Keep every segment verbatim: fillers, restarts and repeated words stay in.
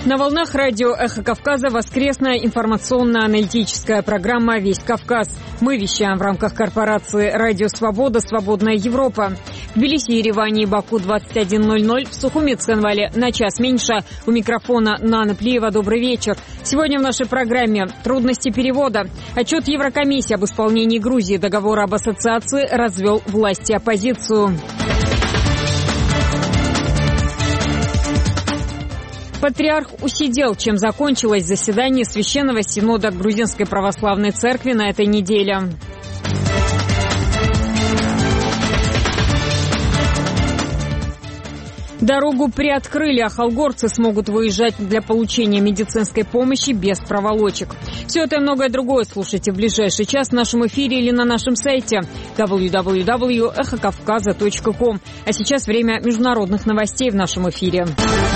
На волнах радио «Эхо Кавказа» воскресная информационно-аналитическая программа «Весь Кавказ». Мы вещаем в рамках корпорации «Радио Свобода. Свободная Европа». В Тбилиси, Ереване и Баку двадцать один ноль ноль, в Сухуми, Цхинвале на час меньше. У микрофона Нана Плиева. Добрый вечер. Сегодня в нашей программе трудности перевода. Отчет Еврокомиссии об исполнении Грузии договора об ассоциации развел власти оппозицию. Патриарх усидел, чем закончилось заседание Священного Синода Грузинской Православной Церкви на этой неделе. Дорогу приоткрыли, а холгорцы смогут выезжать для получения медицинской помощи без проволочек. Все это и многое другое слушайте в ближайший час в нашем эфире или на нашем сайте дабл ю дабл ю дабл ю точка эхо кавказа точка ком. А сейчас время международных новостей в нашем эфире.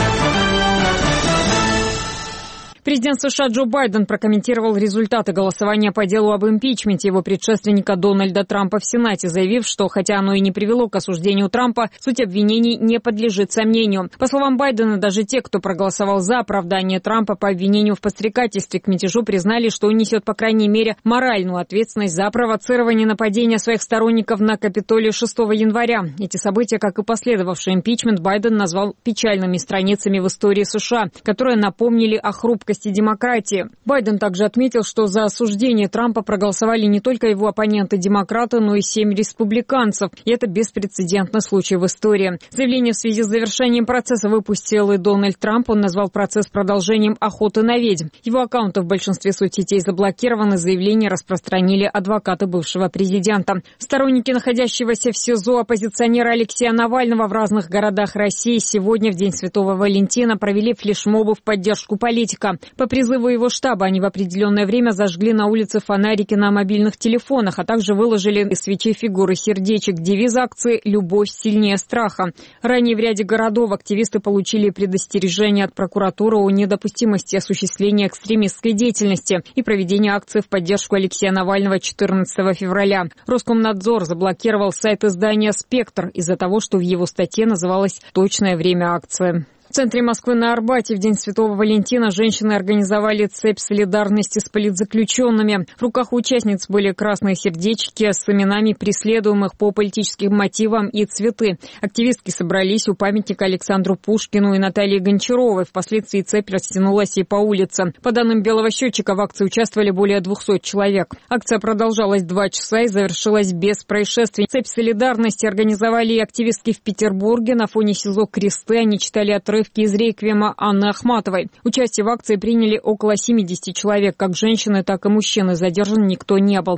Президент США Джо Байден прокомментировал результаты голосования по делу об импичменте его предшественника Дональда Трампа в Сенате, заявив, что хотя оно и не привело к осуждению Трампа, суть обвинений не подлежит сомнению. По словам Байдена, даже те, кто проголосовал за оправдание Трампа по обвинению в подстрекательстве к мятежу, признали, что он несет, по крайней мере, моральную ответственность за провоцирование нападения своих сторонников на Капитолий шестого января. Эти события, как и последовавший импичмент, Байден назвал печальными страницами в истории США, которые напомнили о хрупкости демократии. Байден также отметил, что за осуждение Трампа проголосовали не только его оппоненты-демократы, но и семь республиканцев. И это беспрецедентный случай в истории. Заявление в связи с завершением процесса выпустил и Дональд Трамп. Он назвал процесс продолжением охоты на ведьм. Его аккаунты в большинстве соцсетей заблокированы. Заявление распространили адвокаты бывшего президента. Сторонники находящегося в СИЗО оппозиционера Алексея Навального в разных городах России сегодня, в День Святого Валентина, провели флешмобы в поддержку политика. По призыву его штаба они в определенное время зажгли на улице фонарики на мобильных телефонах, а также выложили из свечей фигуры сердечек. Девиз акции «Любовь сильнее страха». Ранее в ряде городов активисты получили предостережение от прокуратуры о недопустимости осуществления экстремистской деятельности и проведения акции в поддержку Алексея Навального четырнадцатого февраля. Роскомнадзор заблокировал сайт издания «Спектр» из-за того, что в его статье называлось точное время акции. В центре Москвы на Арбате в День Святого Валентина женщины организовали цепь солидарности с политзаключенными. В руках у участниц были красные сердечки с именами преследуемых по политическим мотивам и цветы. Активистки собрались у памятника Александру Пушкину и Наталье Гончаровой. Впоследствии цепь растянулась и по улице. По данным Белого счетчика, в акции участвовали более двухсот человек. Акция продолжалась два часа и завершилась без происшествий. Цепь солидарности организовали и активистки в Петербурге. На фоне СИЗО «Кресты» они читали отрывки из реквиема Анны Ахматовой. Участие в акции приняли около семидесяти человек. Как женщины, так и мужчины. Задержан никто не был.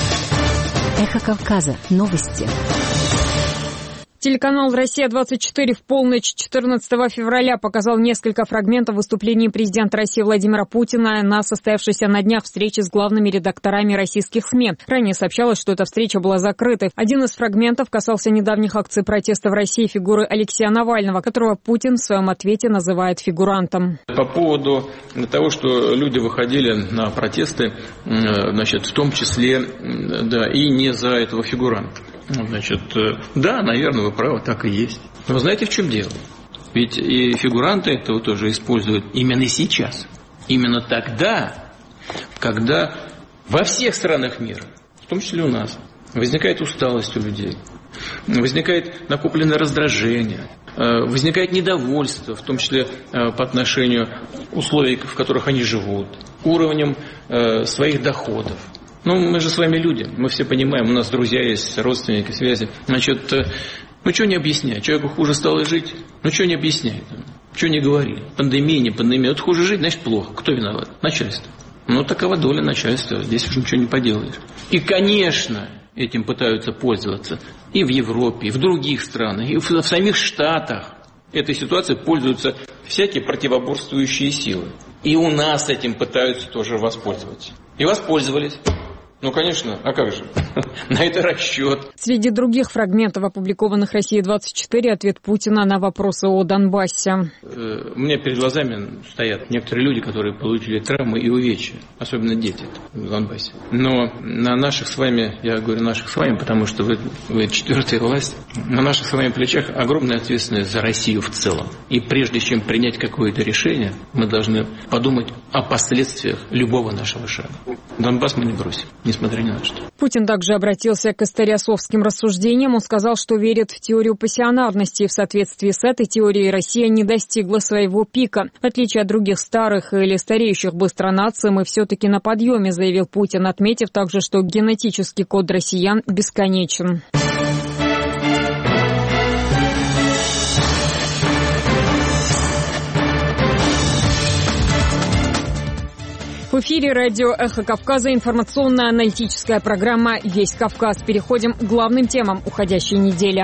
Эхо Кавказа. Новости. Телеканал «Россия-двадцать четыре» в полночь четырнадцатого февраля показал несколько фрагментов выступлений президента России Владимира Путина на состоявшейся на днях встрече с главными редакторами российских СМИ. Ранее сообщалось, что эта встреча была закрытой. Один из фрагментов касался недавних акций протеста в России фигуры Алексея Навального, которого Путин в своем ответе называет фигурантом. По поводу того, что люди выходили на протесты, значит, в том числе, да, и не за этого фигуранта. Значит, да, наверное, вы правы, так и есть. Но вы знаете, в чем дело? Ведь и фигуранты этого тоже используют именно сейчас. Именно тогда, когда во всех странах мира, в том числе у нас, возникает усталость у людей, возникает накопленное раздражение, возникает недовольство, в том числе по отношению условий, в которых они живут, уровнем своих доходов. Ну, мы же с вами люди, мы все понимаем, у нас друзья есть, родственники, связи. Значит, ну, что не объяснять? Человеку хуже стало жить? Ну, что не объяснять? Что не говорили? Пандемия, не пандемия. Вот хуже жить, значит, плохо. Кто виноват? Начальство. Ну, такова доля начальства. Здесь уже ничего не поделаешь. И, конечно, этим пытаются пользоваться и в Европе, и в других странах, и в, в самих Штатах. Этой ситуацией пользуются всякие противоборствующие силы. И у нас этим пытаются тоже воспользоваться. И воспользовались. Ну, конечно, а как же? На это расчет. Среди других фрагментов, опубликованных «Россия двадцать четыре», ответ Путина на вопросы о Донбассе. У меня перед глазами стоят некоторые люди, которые получили травмы и увечья, особенно дети в Донбассе. Но на наших с вами, я говорю наших с вами, потому что вы, вы четвертая власть, на наших с вами плечах огромная ответственность за Россию в целом. И прежде чем принять какое-то решение, мы должны подумать о последствиях любого нашего шага. Донбасс мы не бросим, несмотря ни на что. Путин также обратился к историосовским рассуждениям. Он сказал, что верит в теорию пассионарности. И в соответствии с этой теорией Россия не достигла своего пика. В отличие от других старых или стареющих быстро наций, мы все-таки на подъеме, заявил Путин, отметив также, что генетический код россиян бесконечен. В эфире радио «Эхо Кавказа», информационно-аналитическая программа «Весь Кавказ». Переходим к главным темам уходящей недели.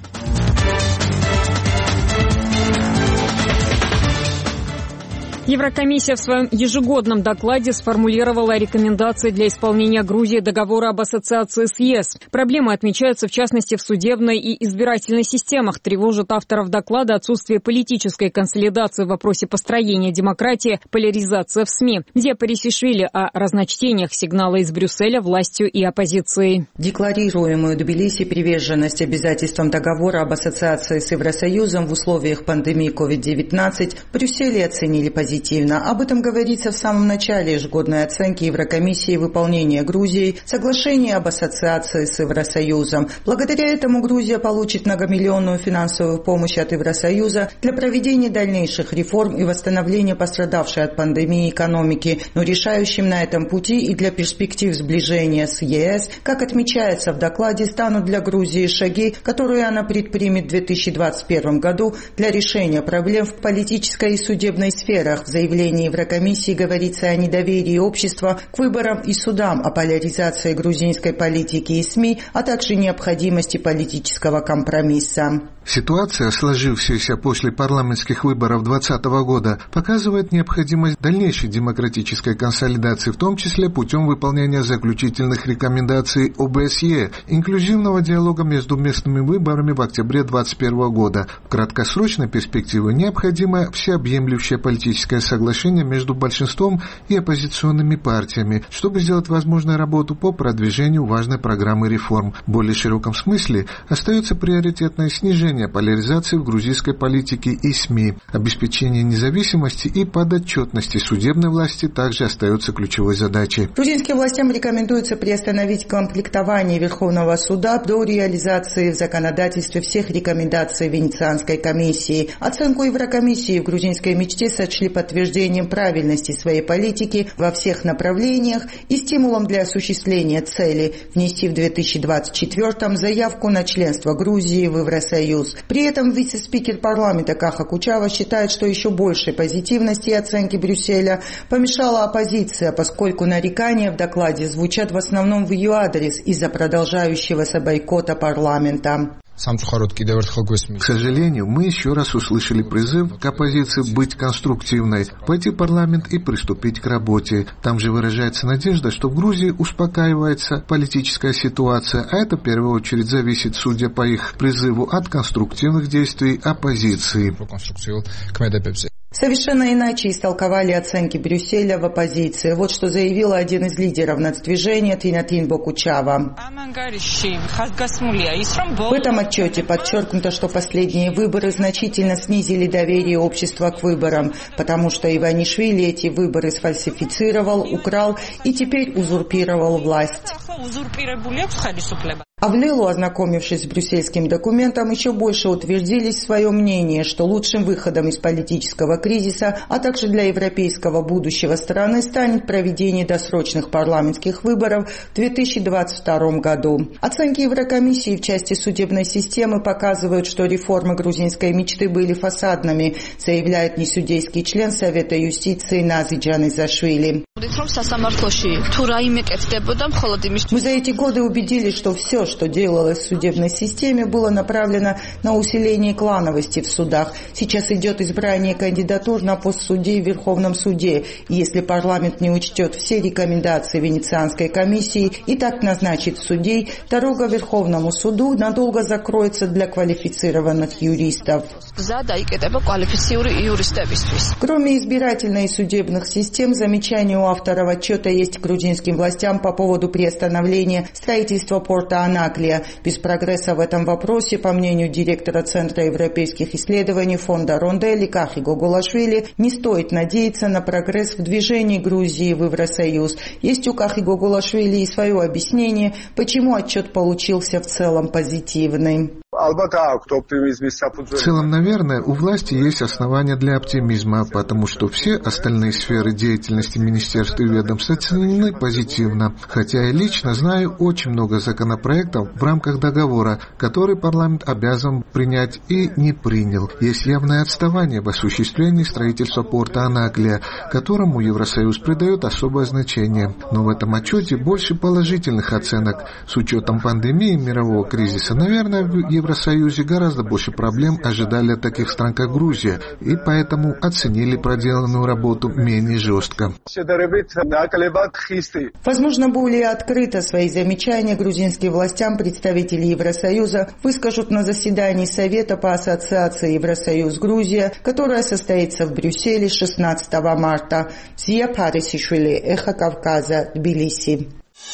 Еврокомиссия в своем ежегодном докладе сформулировала рекомендации для исполнения Грузии договора об ассоциации с ЕС. Проблемы отмечаются в частности в судебной и избирательной системах. Тревожит авторов доклада отсутствие политической консолидации в вопросе построения демократии, поляризация в СМИ. Где Парисишвили о разночтениях сигнала из Брюсселя властью и оппозицией. Декларируемую Тбилиси приверженность обязательствам договора об ассоциации с Евросоюзом в условиях пандемии ковид девятнадцать в Брюсселе оценили позитивно. Об этом говорится в самом начале ежегодной оценки Еврокомиссии выполнения Грузией соглашения об ассоциации с Евросоюзом. Благодаря этому Грузия получит многомиллионную финансовую помощь от Евросоюза для проведения дальнейших реформ и восстановления пострадавшей от пандемии экономики, но решающим на этом пути и для перспектив сближения с ЕС, как отмечается в докладе, станут для Грузии шаги, которые она предпримет в две тысячи двадцать первом году для решения проблем в политической и судебной сферах. В заявлении Еврокомиссии говорится о недоверии общества к выборам и судам, о поляризации грузинской политики и СМИ, а также необходимости политического компромисса. Ситуация, сложившаяся после парламентских выборов двадцатого года, показывает необходимость дальнейшей демократической консолидации, в том числе путем выполнения заключительных рекомендаций о бэ эс е, инклюзивного диалога между местными выборами в октябре двадцать первого года. В краткосрочной перспективе необходимо всеобъемлющее политическое соглашение между большинством и оппозиционными партиями, чтобы сделать возможной работу по продвижению важной программы реформ. В более широком смысле остается приоритетное снижение поляризации в грузинской политике и СМИ. Обеспечение независимости и подотчетности судебной власти также остается ключевой задачей. Грузинским властям рекомендуется приостановить комплектование Верховного суда до реализации в законодательстве всех рекомендаций Венецианской комиссии. Оценку Еврокомиссии в грузинской мечте сочли подтверждением правильности своей политики во всех направлениях и стимулом для осуществления цели внести в две тысячи двадцать четвёртом заявку на членство Грузии в Евросоюз. При этом вице-спикер парламента Каха Кучава считает, что еще большей позитивности и оценки Брюсселя помешала оппозиция, поскольку нарекания в докладе звучат в основном в ее адрес из-за продолжающегося бойкота парламента. К сожалению, мы еще раз услышали призыв к оппозиции быть конструктивной, пойти в парламент и приступить к работе. Там же выражается надежда, что в Грузии успокаивается политическая ситуация, а это в первую очередь зависит, судя по их призыву, от конструктивных действий оппозиции. Совершенно иначе истолковали оценки Брюсселя в оппозиции. Вот что заявила один из лидеров нацдвижения Тинатин Бокучава. В этом отчете подчеркнуто, что последние выборы значительно снизили доверие общества к выборам, потому что Иванишвили эти выборы сфальсифицировал, украл и теперь узурпировал власть. А в Лилу, ознакомившись с брюссельским документом, еще больше утвердились в своем мнении, что лучшим выходом из политического кризиса, а также для европейского будущего страны станет проведение досрочных парламентских выборов в две тысячи двадцать втором году. Оценки Еврокомиссии в части судебной системы показывают, что реформы грузинской мечты были фасадными, заявляет несудейский член Совета юстиции Назиджан Изашвили. Мы за эти годы убедились, что все, что делалось в судебной системе, было направлено на усиление клановости в судах. Сейчас идет избрание кандидатур на пост судей в Верховном суде. И если парламент не учтет все рекомендации Венецианской комиссии и так назначит судей, дорога Верховному суду надолго закроется для квалифицированных юристов. Кроме избирательной и судебных систем, замечание у авторов отчета есть к грузинским властям по поводу приостановления строительства порта Анаклия. Без прогресса в этом вопросе, по мнению директора Центра европейских исследований фонда Ронделли Кахи Гогулашвили, не стоит надеяться на прогресс в движении Грузии в Евросоюз. Есть у Кахи Гогулашвили и свое объяснение, почему отчет получился в целом позитивным. В целом, наверное, у власти есть основания для оптимизма, потому что все остальные сферы деятельности министерств и ведомств оценены позитивно. Хотя я лично знаю очень много законопроектов в рамках договора, который парламент обязан принять и не принял. Есть явное отставание в осуществлении строительства порта Анаклия, которому Евросоюз придает особое значение. Но в этом отчете больше положительных оценок. С учетом пандемии и мирового кризиса, наверное, в Евросоюзе гораздо больше проблем ожидали от таких стран, как Грузия, и поэтому оценили проделанную работу менее жестко. Возможно, более открыто свои замечания грузинским властям представители Евросоюза выскажут на заседании Совета по ассоциации Евросоюз-Грузия, которое состоится в Брюсселе шестнадцатого марта. Зия Парисишвили, Эхо Кавказа, Тбилиси.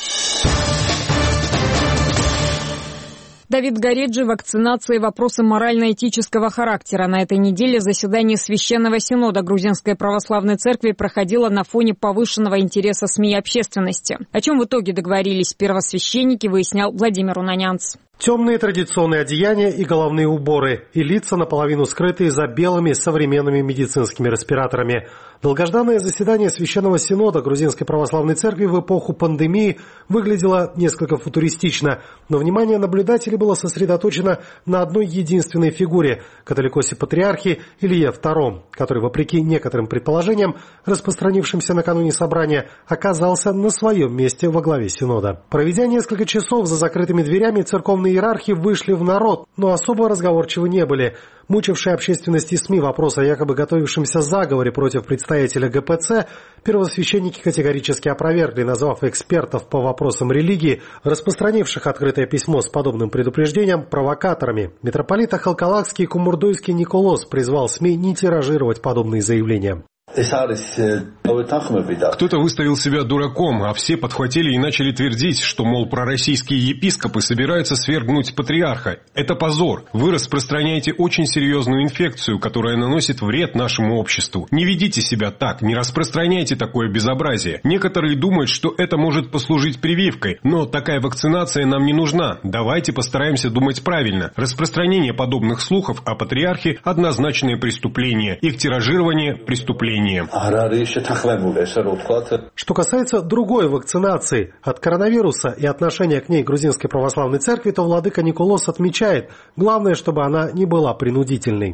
Давид Гореджи, вакцинация и вопросы морально-этического характера. На этой неделе заседание Священного Синода Грузинской Православной Церкви проходило на фоне повышенного интереса СМИ и общественности. О чем в итоге договорились первосвященники, выяснял Владимир Унанянц. Темные традиционные одеяния и головные уборы, и лица наполовину скрытые за белыми современными медицинскими респираторами. Долгожданное заседание Священного Синода Грузинской Православной Церкви в эпоху пандемии выглядело несколько футуристично, но внимание наблюдателей было сосредоточено на одной единственной фигуре – католикосе-патриархе Илье втором, который, вопреки некоторым предположениям, распространившимся накануне собрания, оказался на своем месте во главе Синода. Проведя несколько часов за закрытыми дверями, церковные иерархи вышли в народ, но особо разговорчивы не были. Мучившие общественность и СМИ вопрос о якобы готовившемся заговоре против представителя ГПЦ первосвященники категорически опровергли, назвав экспертов по вопросам религии, распространивших открытое письмо с подобным предупреждением, провокаторами. Митрополит Ахалкалакский и Кумурдойский Николос призвал СМИ не тиражировать подобные заявления. Кто-то выставил себя дураком, а все подхватили и начали твердить, что, мол, пророссийские епископы собираются свергнуть патриарха. Это позор. Вы распространяете очень серьезную инфекцию, которая наносит вред нашему обществу. Не ведите себя так, не распространяйте такое безобразие. Некоторые думают, что это может послужить прививкой, но такая вакцинация нам не нужна. Давайте постараемся думать правильно. Распространение подобных слухов о патриархе – однозначное преступление. Их тиражирование – преступление. Что касается другой вакцинации от коронавируса и отношения к ней Грузинской Православной Церкви, то владыка Николос отмечает, главное, чтобы она не была принудительной.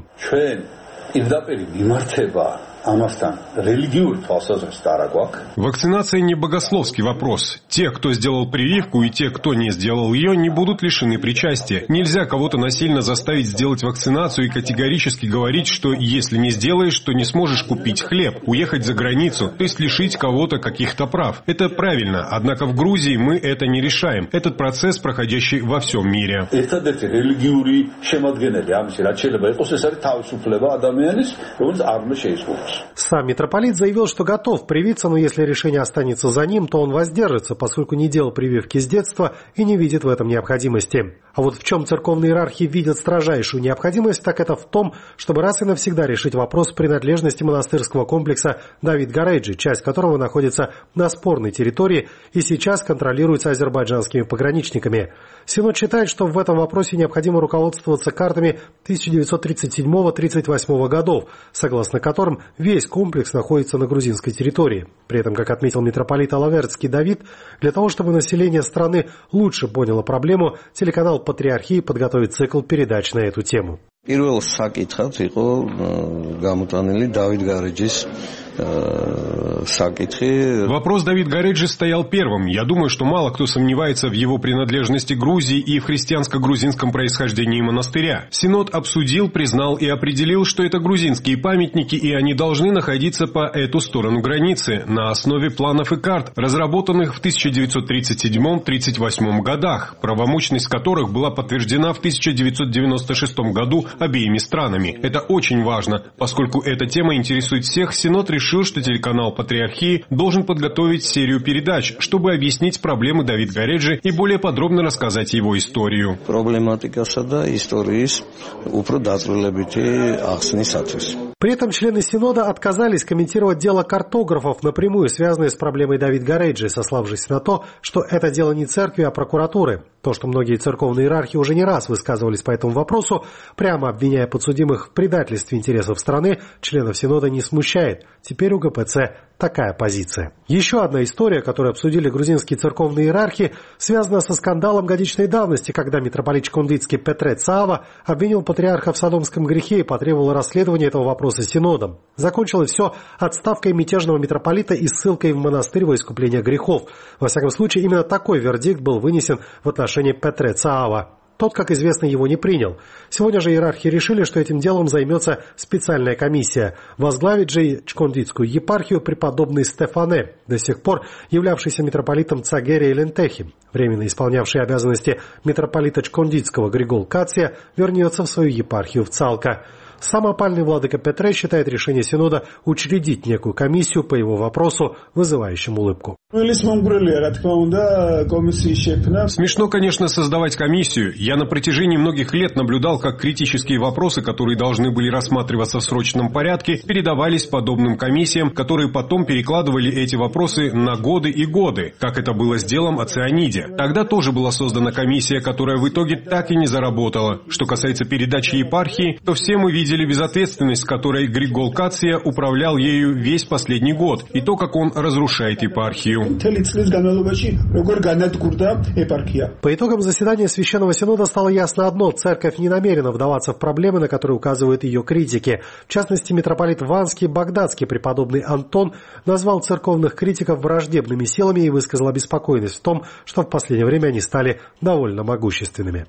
Вакцинация не богословский вопрос. Те, кто сделал прививку, и те, кто не сделал ее, не будут лишены причастия. Нельзя кого-то насильно заставить сделать вакцинацию и категорически говорить, что если не сделаешь, то не сможешь купить хлеб, уехать за границу, то есть лишить кого-то каких-то прав. Это правильно, однако в Грузии мы это не решаем. Этот процесс, проходящий во всем мире. Сам митрополит заявил, что готов привиться, но если решение останется за ним, то он воздержится, поскольку не делал прививки с детства и не видит в этом необходимости. А вот в чем церковные иерархи видят строжайшую необходимость, так это в том, чтобы раз и навсегда решить вопрос принадлежности монастырского комплекса Давид Гореджи, часть которого находится на спорной территории и сейчас контролируется азербайджанскими пограничниками. Синод считает, что в этом вопросе необходимо руководствоваться картами тысяча девятьсот тридцать седьмого — тридцать восьмого годов, согласно которым весь комплекс находится на грузинской территории. При этом, как отметил митрополит Алавердский Давид, для того, чтобы население страны лучше поняло проблему, телеканал «Патриархии» подготовит цикл передач на эту тему. პირველ საკითხად იყო გამოტანილი დავით გარეჯის Вопрос Давид Гареджи стоял первым. Я думаю, что мало кто сомневается в его принадлежности Грузии и в христианско-грузинском происхождении монастыря. Синод обсудил, признал и определил, что это грузинские памятники, и они должны находиться по эту сторону границы, на основе планов и карт, разработанных в тысяча девятьсот тридцать седьмом — тридцать восьмом годах, правомочность которых была подтверждена в тысяча девятьсот девяносто шестом году обеими странами. Это очень важно. Поскольку эта тема интересует всех, Синод решил, что телеканал Патриархии должен подготовить серию передач, чтобы объяснить проблемы Давид Гареджи и более подробно рассказать его историю. При этом члены Синода отказались комментировать дело картографов, напрямую связанное с проблемой Давид Гареджи, сославшись на то, что это дело не церкви, а прокуратуры. То, что многие церковные иерархи уже не раз высказывались по этому вопросу, прямо обвиняя подсудимых в предательстве интересов страны, членов Синода не смущает. Теперь у ГПЦ такая позиция. Еще одна история, которую обсудили грузинские церковные иерархи, связана со скандалом годичной давности, когда митрополит Чкондицкий Петре Цаава обвинил патриарха в содомском грехе и потребовал расследования этого вопроса Синодом. Закончилось все отставкой мятежного митрополита и ссылкой в монастырь во искупление грехов. Во всяком случае, именно такой вердикт был вынесен в отношении Петре Цаава. Тот, как известно, его не принял. Сегодня же иерархи решили, что этим делом займется специальная комиссия. Возглавит же Чкондицкую епархию преподобный Стефане, до сих пор являвшийся митрополитом Цагерия и Лентехи. Временно исполнявший обязанности митрополита Чкондицкого Григол Кация вернется в свою епархию в Цалка. Сам опальный владыка Петре считает решение Синода учредить некую комиссию по его вопросу, вызывающим улыбку. Смешно, конечно, создавать комиссию. Я на протяжении многих лет наблюдал, как критические вопросы, которые должны были рассматриваться в срочном порядке, передавались подобным комиссиям, которые потом перекладывали эти вопросы на годы и годы, как это было с делом о цианиде. Тогда тоже была создана комиссия, которая в итоге так и не заработала. Что касается передачи епархии, то все мы видели безответственность, с которой Григол Кация управлял ею весь последний год, и то, как он разрушает епархию. По итогам заседания Священного Синода стало ясно одно: церковь не намерена вдаваться в проблемы, на которые указывают ее критики. В частности, митрополит Ванский Багдадский преподобный Антон назвал церковных критиков враждебными силами и высказал обеспокоенность в том, что в последнее время они стали довольно могущественными.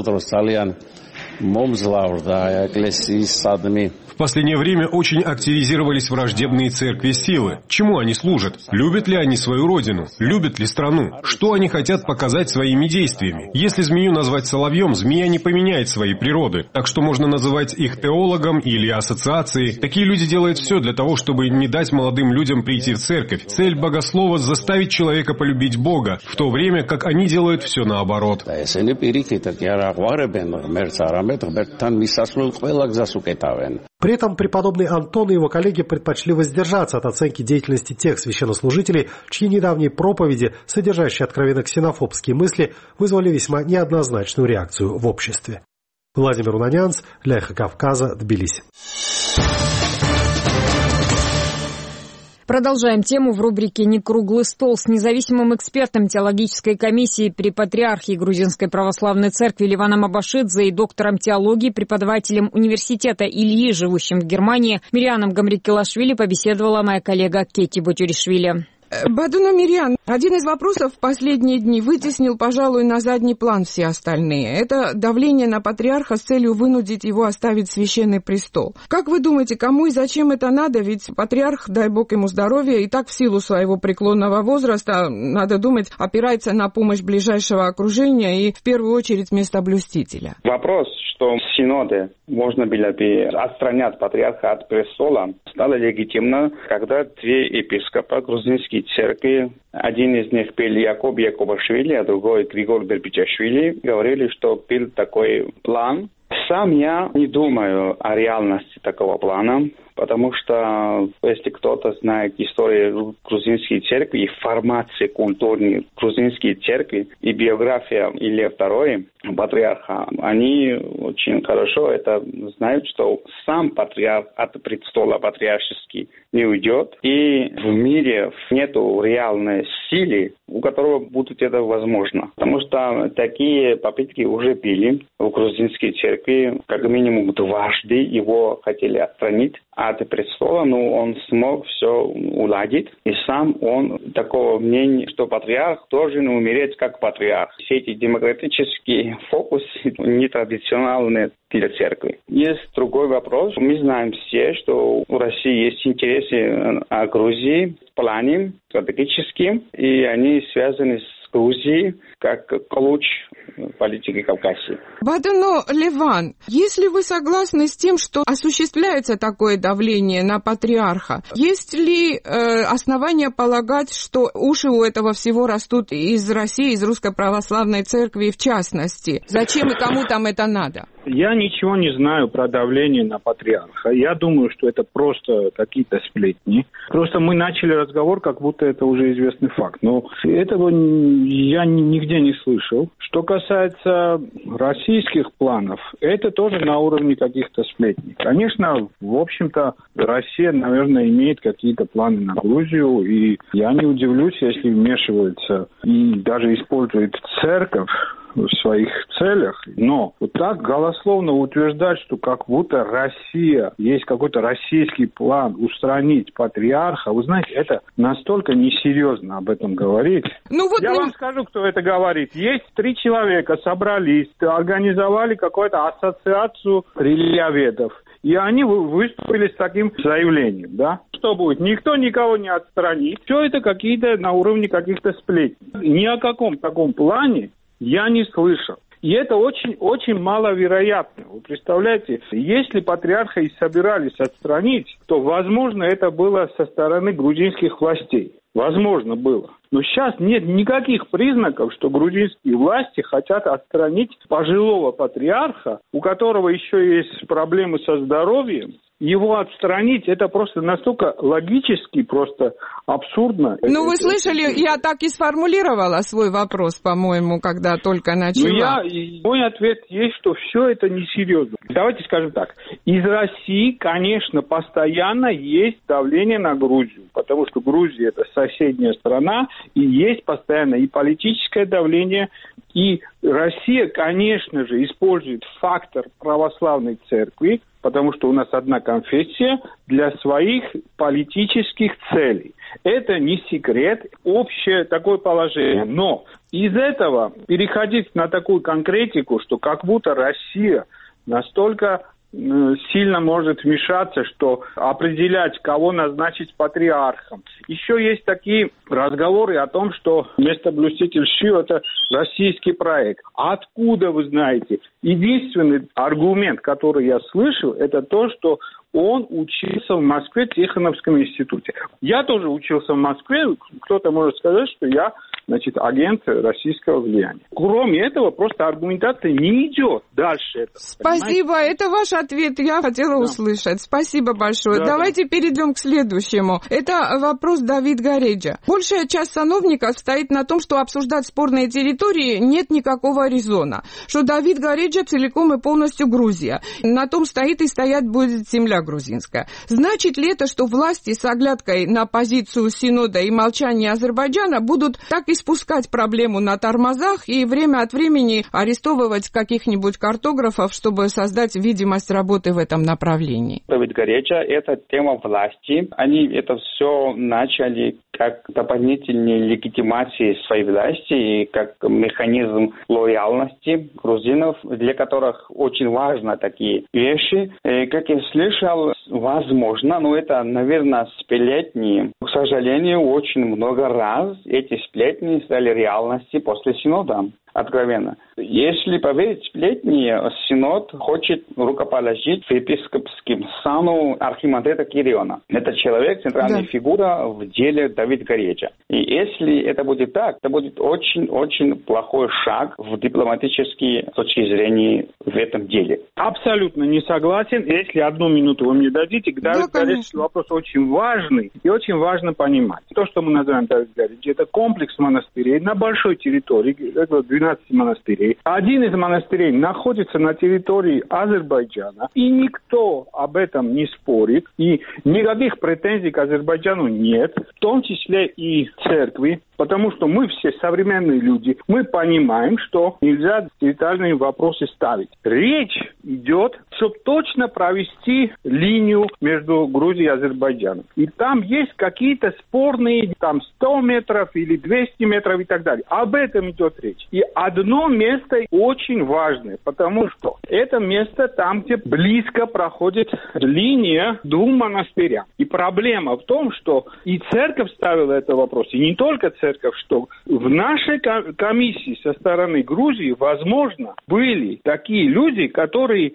В последнее время очень активизировались враждебные церкви силы. Чему они служат? Любят ли они свою родину? Любят ли страну? Что они хотят показать своими действиями? Если змею назвать соловьем, змея не поменяет своей природы. Так что можно называть их теологом или ассоциацией. Такие люди делают все для того, чтобы не дать молодым людям прийти в церковь. Цель богослова – заставить человека полюбить Бога, в то время как они делают все наоборот. При этом преподобный Антон и его коллеги предпочли воздержаться от оценки деятельности тех священнослужителей, чьи недавние проповеди, содержащие откровенно ксенофобские мысли, вызвали весьма неоднозначную реакцию в обществе. Владимир Унанянц, для Эхо Кавказа, Тбилиси. Продолжаем тему в рубрике «Не круглый стол» с независимым экспертом теологической комиссии при Патриархии Грузинской Православной Церкви Ливаном Абашидзе и доктором теологии, преподавателем университета Ильи, живущим в Германии, Мирианом Гамрикелашвили побеседовала моя коллега Кетти Бутюришвили. Бадуна Мириан, один из вопросов в последние дни вытеснил, пожалуй, на задний план все остальные. Это давление на патриарха с целью вынудить его оставить священный престол. Как вы думаете, кому и зачем это надо? Ведь патриарх, дай бог ему здоровья, и так в силу своего преклонного возраста, надо думать, опирается на помощь ближайшего окружения и в первую очередь местоблюстителя. Вопрос, что в Синоде можно было бы отстранять патриарха от престола, стало легитимно, когда две епископа грузинской церкви, один из них был Якоб Якобашвили, а другой Григор Бербичашвили, говорили, что был такой план. Сам я не думаю о реальности такого плана, потому что если кто-то знает историю грузинской церкви и формации культурной грузинской церкви и биография Илья второго, патриарха, они очень хорошо это знают, что сам патриарх от престола патриаршеский не уйдет, и в мире нету реальной силы, у которого будет это возможно. Потому что такие попытки уже были в грузинской церкви России как минимум дважды его хотели отстранить от престола, но он смог все уладить. И сам он такого мнения, что патриарх должен умереть как патриарх. Все эти демократические фокусы нетрадиционные для церкви. Есть другой вопрос. Мы знаем все, что у России есть интересы о Грузии в плане стратегическим, и они связаны с Грузией как ключ политики Кавказа. Бадано Леван, если вы согласны с тем, что осуществляется такое давление на патриарха, есть ли э, основания полагать, что уши у этого всего растут из России, из Русской Православной Церкви в частности? Зачем и кому там это надо? Я ничего не знаю про давление на патриарха. Я думаю, что это просто какие-то сплетни. Просто мы начали разговор, как будто это уже известный факт. Но этого я нигде не слышал. Что касается российских планов, это тоже на уровне каких-то сплетней. Конечно, в общем-то, Россия, наверное, имеет какие-то планы на Грузию. И я не удивлюсь, если вмешивается и даже использует церковь в своих целях, но вот так голословно утверждать, что как будто Россия, есть какой-то российский план устранить патриарха, вы знаете, это настолько несерьезно об этом говорить. Ну, вот Я мы... вам скажу, кто это говорит. Есть три человека, собрались, организовали какую-то ассоциацию религиоведов. И они выступили с таким заявлением, да? Что будет? Никто никого не отстранит. Все это какие-то на уровне каких-то сплетен. Ни о каком таком плане я не слышал. И это очень-очень маловероятно. Вы представляете, если патриарха и собирались отстранить, то, возможно, это было со стороны грузинских властей. Возможно, было. Но сейчас нет никаких признаков, что грузинские власти хотят отстранить пожилого патриарха, у которого еще есть проблемы со здоровьем. Его отстранить, это просто настолько логически, просто абсурдно. Ну, вы слышали, я так и сформулировала свой вопрос, по-моему, когда только начала. Ну, я, мой ответ есть, что все это несерьезно. Давайте скажем так. Из России, конечно, постоянно есть давление на Грузию, потому что Грузия – это соседняя страна, и есть постоянно и политическое давление, и Россия, конечно же, использует фактор православной церкви, потому что у нас одна конфессия, для своих политических целей. Это не секрет, общее такое положение. Но из этого переходить на такую конкретику, что как будто Россия настолько сильно может вмешаться, что определять, кого назначить патриархом. Еще есть такие разговоры о том, что местоблюститель ШИУ – это российский проект. Откуда вы знаете? Единственный аргумент, который я слышал, это то, что он учился в Москве в Тихоновском институте. Я тоже учился в Москве. Кто-то может сказать, что я, значит, агент российского влияния. Кроме этого, просто аргументация не идет дальше этого. Спасибо. Понимаете? Это ваш ответ. Я хотела да. услышать. Спасибо большое. Да, Давайте да. перейдем к следующему. Это вопрос Давид Гареджа. Большая часть сановников стоит на том, что обсуждать спорные территории нет никакого резона. Что Давид Гареджа целиком и полностью Грузия. На том стоит и стоять будет земля грузинская. Значит ли это, что власти с оглядкой на позицию Синода и молчание Азербайджана будут так и спускать проблему на тормозах и время от времени арестовывать каких-нибудь картографов, чтобы создать видимость работы в этом направлении? Давид Гареджа – это тема власти. Они это все начали как дополнительные легитимации своей власти и как механизм лояльности грузинов, для которых очень важны такие вещи. И, как я слышал, возможно, но это, наверное, сплетни. К сожалению, очень много раз эти сплетни стали реальностью после Синода. Откровенно. Если поверить сплетни, Синод хочет рукоположить в епископским сану архимандрита Кириона. Это человек, центральная да. фигура в деле Давид Гареджа. И если это будет так, это будет очень-очень плохой шаг в дипломатической точке зрения в этом деле. Абсолютно не согласен. Если одну минуту вы мне дадите, Давид да, Гареджа вопрос очень важный и очень важно понимать. То, что мы называем Давид Гареджа, это комплекс монастырей на большой территории, это двенадцать двенадцати монастырей. Один из монастырей находится на территории Азербайджана, и никто об этом не спорит, и никаких претензий к Азербайджану нет, в том числе и церкви, потому что мы все современные люди, мы понимаем, что нельзя детальные вопросы ставить. Речь идет, чтобы точно провести линию между Грузией и Азербайджаном. И там есть какие-то спорные, там сто метров или двести метров и так далее. Об этом идет речь. И одно место очень важное, потому что это место там, где близко проходит линия двум монастырям. И проблема в том, что и церковь ставила этот вопрос, и не только церковь, что в нашей комиссии со стороны Грузии, возможно, были такие люди, которые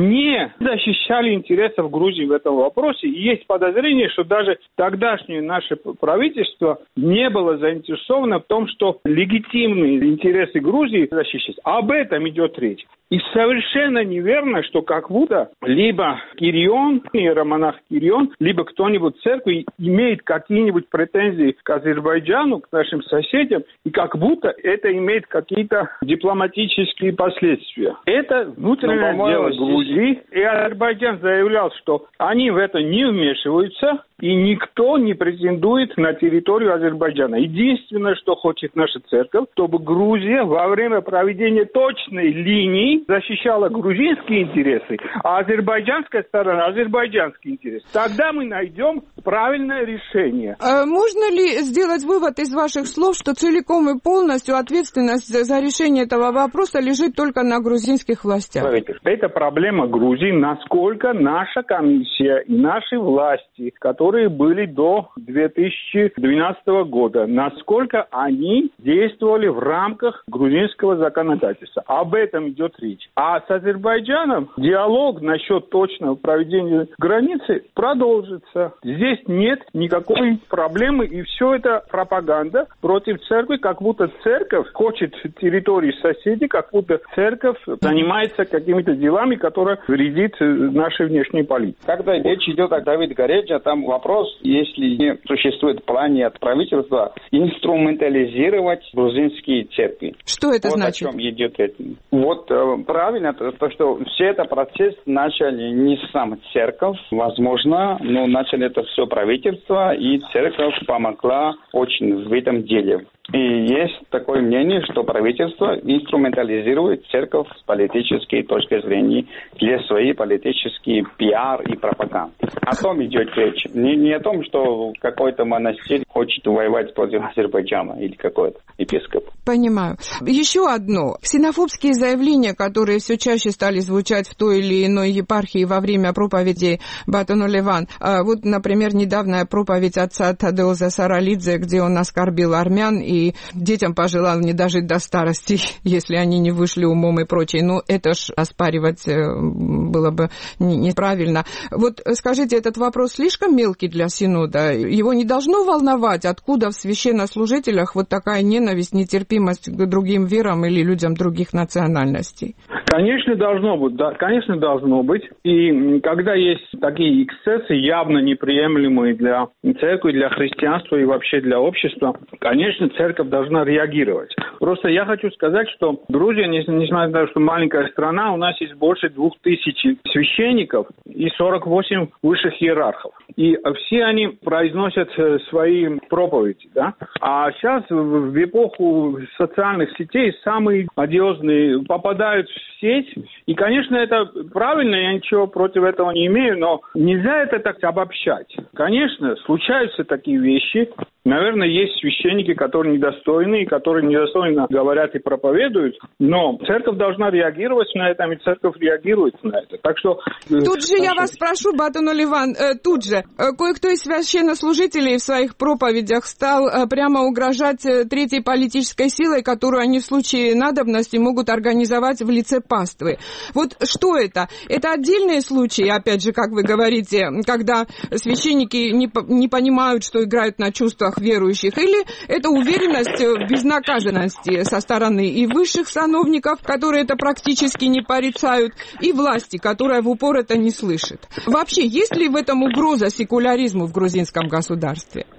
не защищали интересов Грузии в этом вопросе. И есть подозрение, что даже тогдашнее наше правительство не было заинтересовано в том, что легитимные интересы Грузии защищать. Об этом идет речь. И совершенно неверно, что как будто либо Кирион, иеромонах Кирион, либо кто-нибудь в церкви имеет какие-нибудь претензии к Азербайджану, к нашим соседям, и как будто это имеет какие-то дипломатические последствия. Это внутреннее ну, дело Грузии, и Азербайджан заявлял, что они в это не вмешиваются, и никто не претендует на территорию Азербайджана. Единственное, что хочет наша церковь, чтобы Грузия во время проведения точной линии защищала грузинские интересы, а азербайджанская сторона азербайджанские интересы. Тогда мы найдем правильное решение. А можно ли сделать вывод из ваших слов, что целиком и полностью ответственность за решение этого вопроса лежит только на грузинских властях? Это проблема Грузии, насколько наша комиссия и наши власти, которые были до две тысячи двенадцатого года, насколько они действовали в рамках грузинского законодательства. Об этом идет речь. А с Азербайджаном диалог насчет точного проведения границы продолжится. Здесь нет никакой проблемы, и все это пропаганда против церкви, как будто церковь хочет территории соседей, как будто церковь занимается какими-то делами, которые вредит нашей внешней политике. Когда речь идет о Давиде Горечи, там вопрос, если не существует в плане от правительства, инструментализировать грузинские церкви. Что это вот значит? О чем идет это. Вот э, правильно, то, то, что все это процесс начали не сам церковь, возможно, но начали это все правительство, и церковь помогла очень в этом деле. И есть такое мнение, что правительство инструментализирует церковь с политической точки зрения для своей политической пиар и пропаганды. О том идет речь. Не, не о том, что какой-то монастырь хочет воевать против Азербайджана или какой-то епископ. Понимаю. Еще одно. Ксенофобские заявления, которые все чаще стали звучать в той или иной епархии во время проповеди Батону-Ливан. Вот, например, недавняя проповедь отца Тадеуза Саралидзе, где он оскорбил армян и детям пожелал не дожить до старости, если они не вышли умом и прочее. Ну, это ж оспаривать было бы неправильно. Вот скажите, этот вопрос слишком мелкий для Синода? Его не должно волновать, откуда в священнослужителях вот такая ненависть, нетерпимость к другим верам или людям других национальностей? Конечно, должно быть. Да, конечно, должно быть. И когда есть такие эксцессы, явно неприемлемые для церкви, для христианства и вообще для общества, конечно, церковь должна реагировать. Просто я хочу сказать, что Грузия, несмотря на то, что маленькая страна, у нас есть больше двух тысяч священников и сорок восемь высших иерархов. И все они произносят свои проповеди, да? А сейчас в эпоху социальных сетей самые одиозные попадают в сеть. И, конечно, это правильно, я ничего против этого не имею, но нельзя это так обобщать. Конечно, случаются такие вещи. Наверное, есть священники, которые недостойны, которые недостойно говорят и проповедуют, но церковь должна реагировать на это, и церковь реагирует на это. Так что... Тут же я вас прошу, Батону-Ливан, э, тут же, э, кое-кто из священнослужителей в своих проповедях стал э, прямо угрожать э, третьей политической силой, которую они в случае надобности могут организовать в лице паствы. Вот что это? Это отдельные случаи, опять же, как вы говорите, когда священники не, не понимают, что играют на чувствах верующих, или это уверенность в безнаказанности со стороны и высших сановников, которые это практически не порицают, и власти, которая в упор это не слышит. Вообще, есть ли в этом угроза секуляризму в грузинском государстве?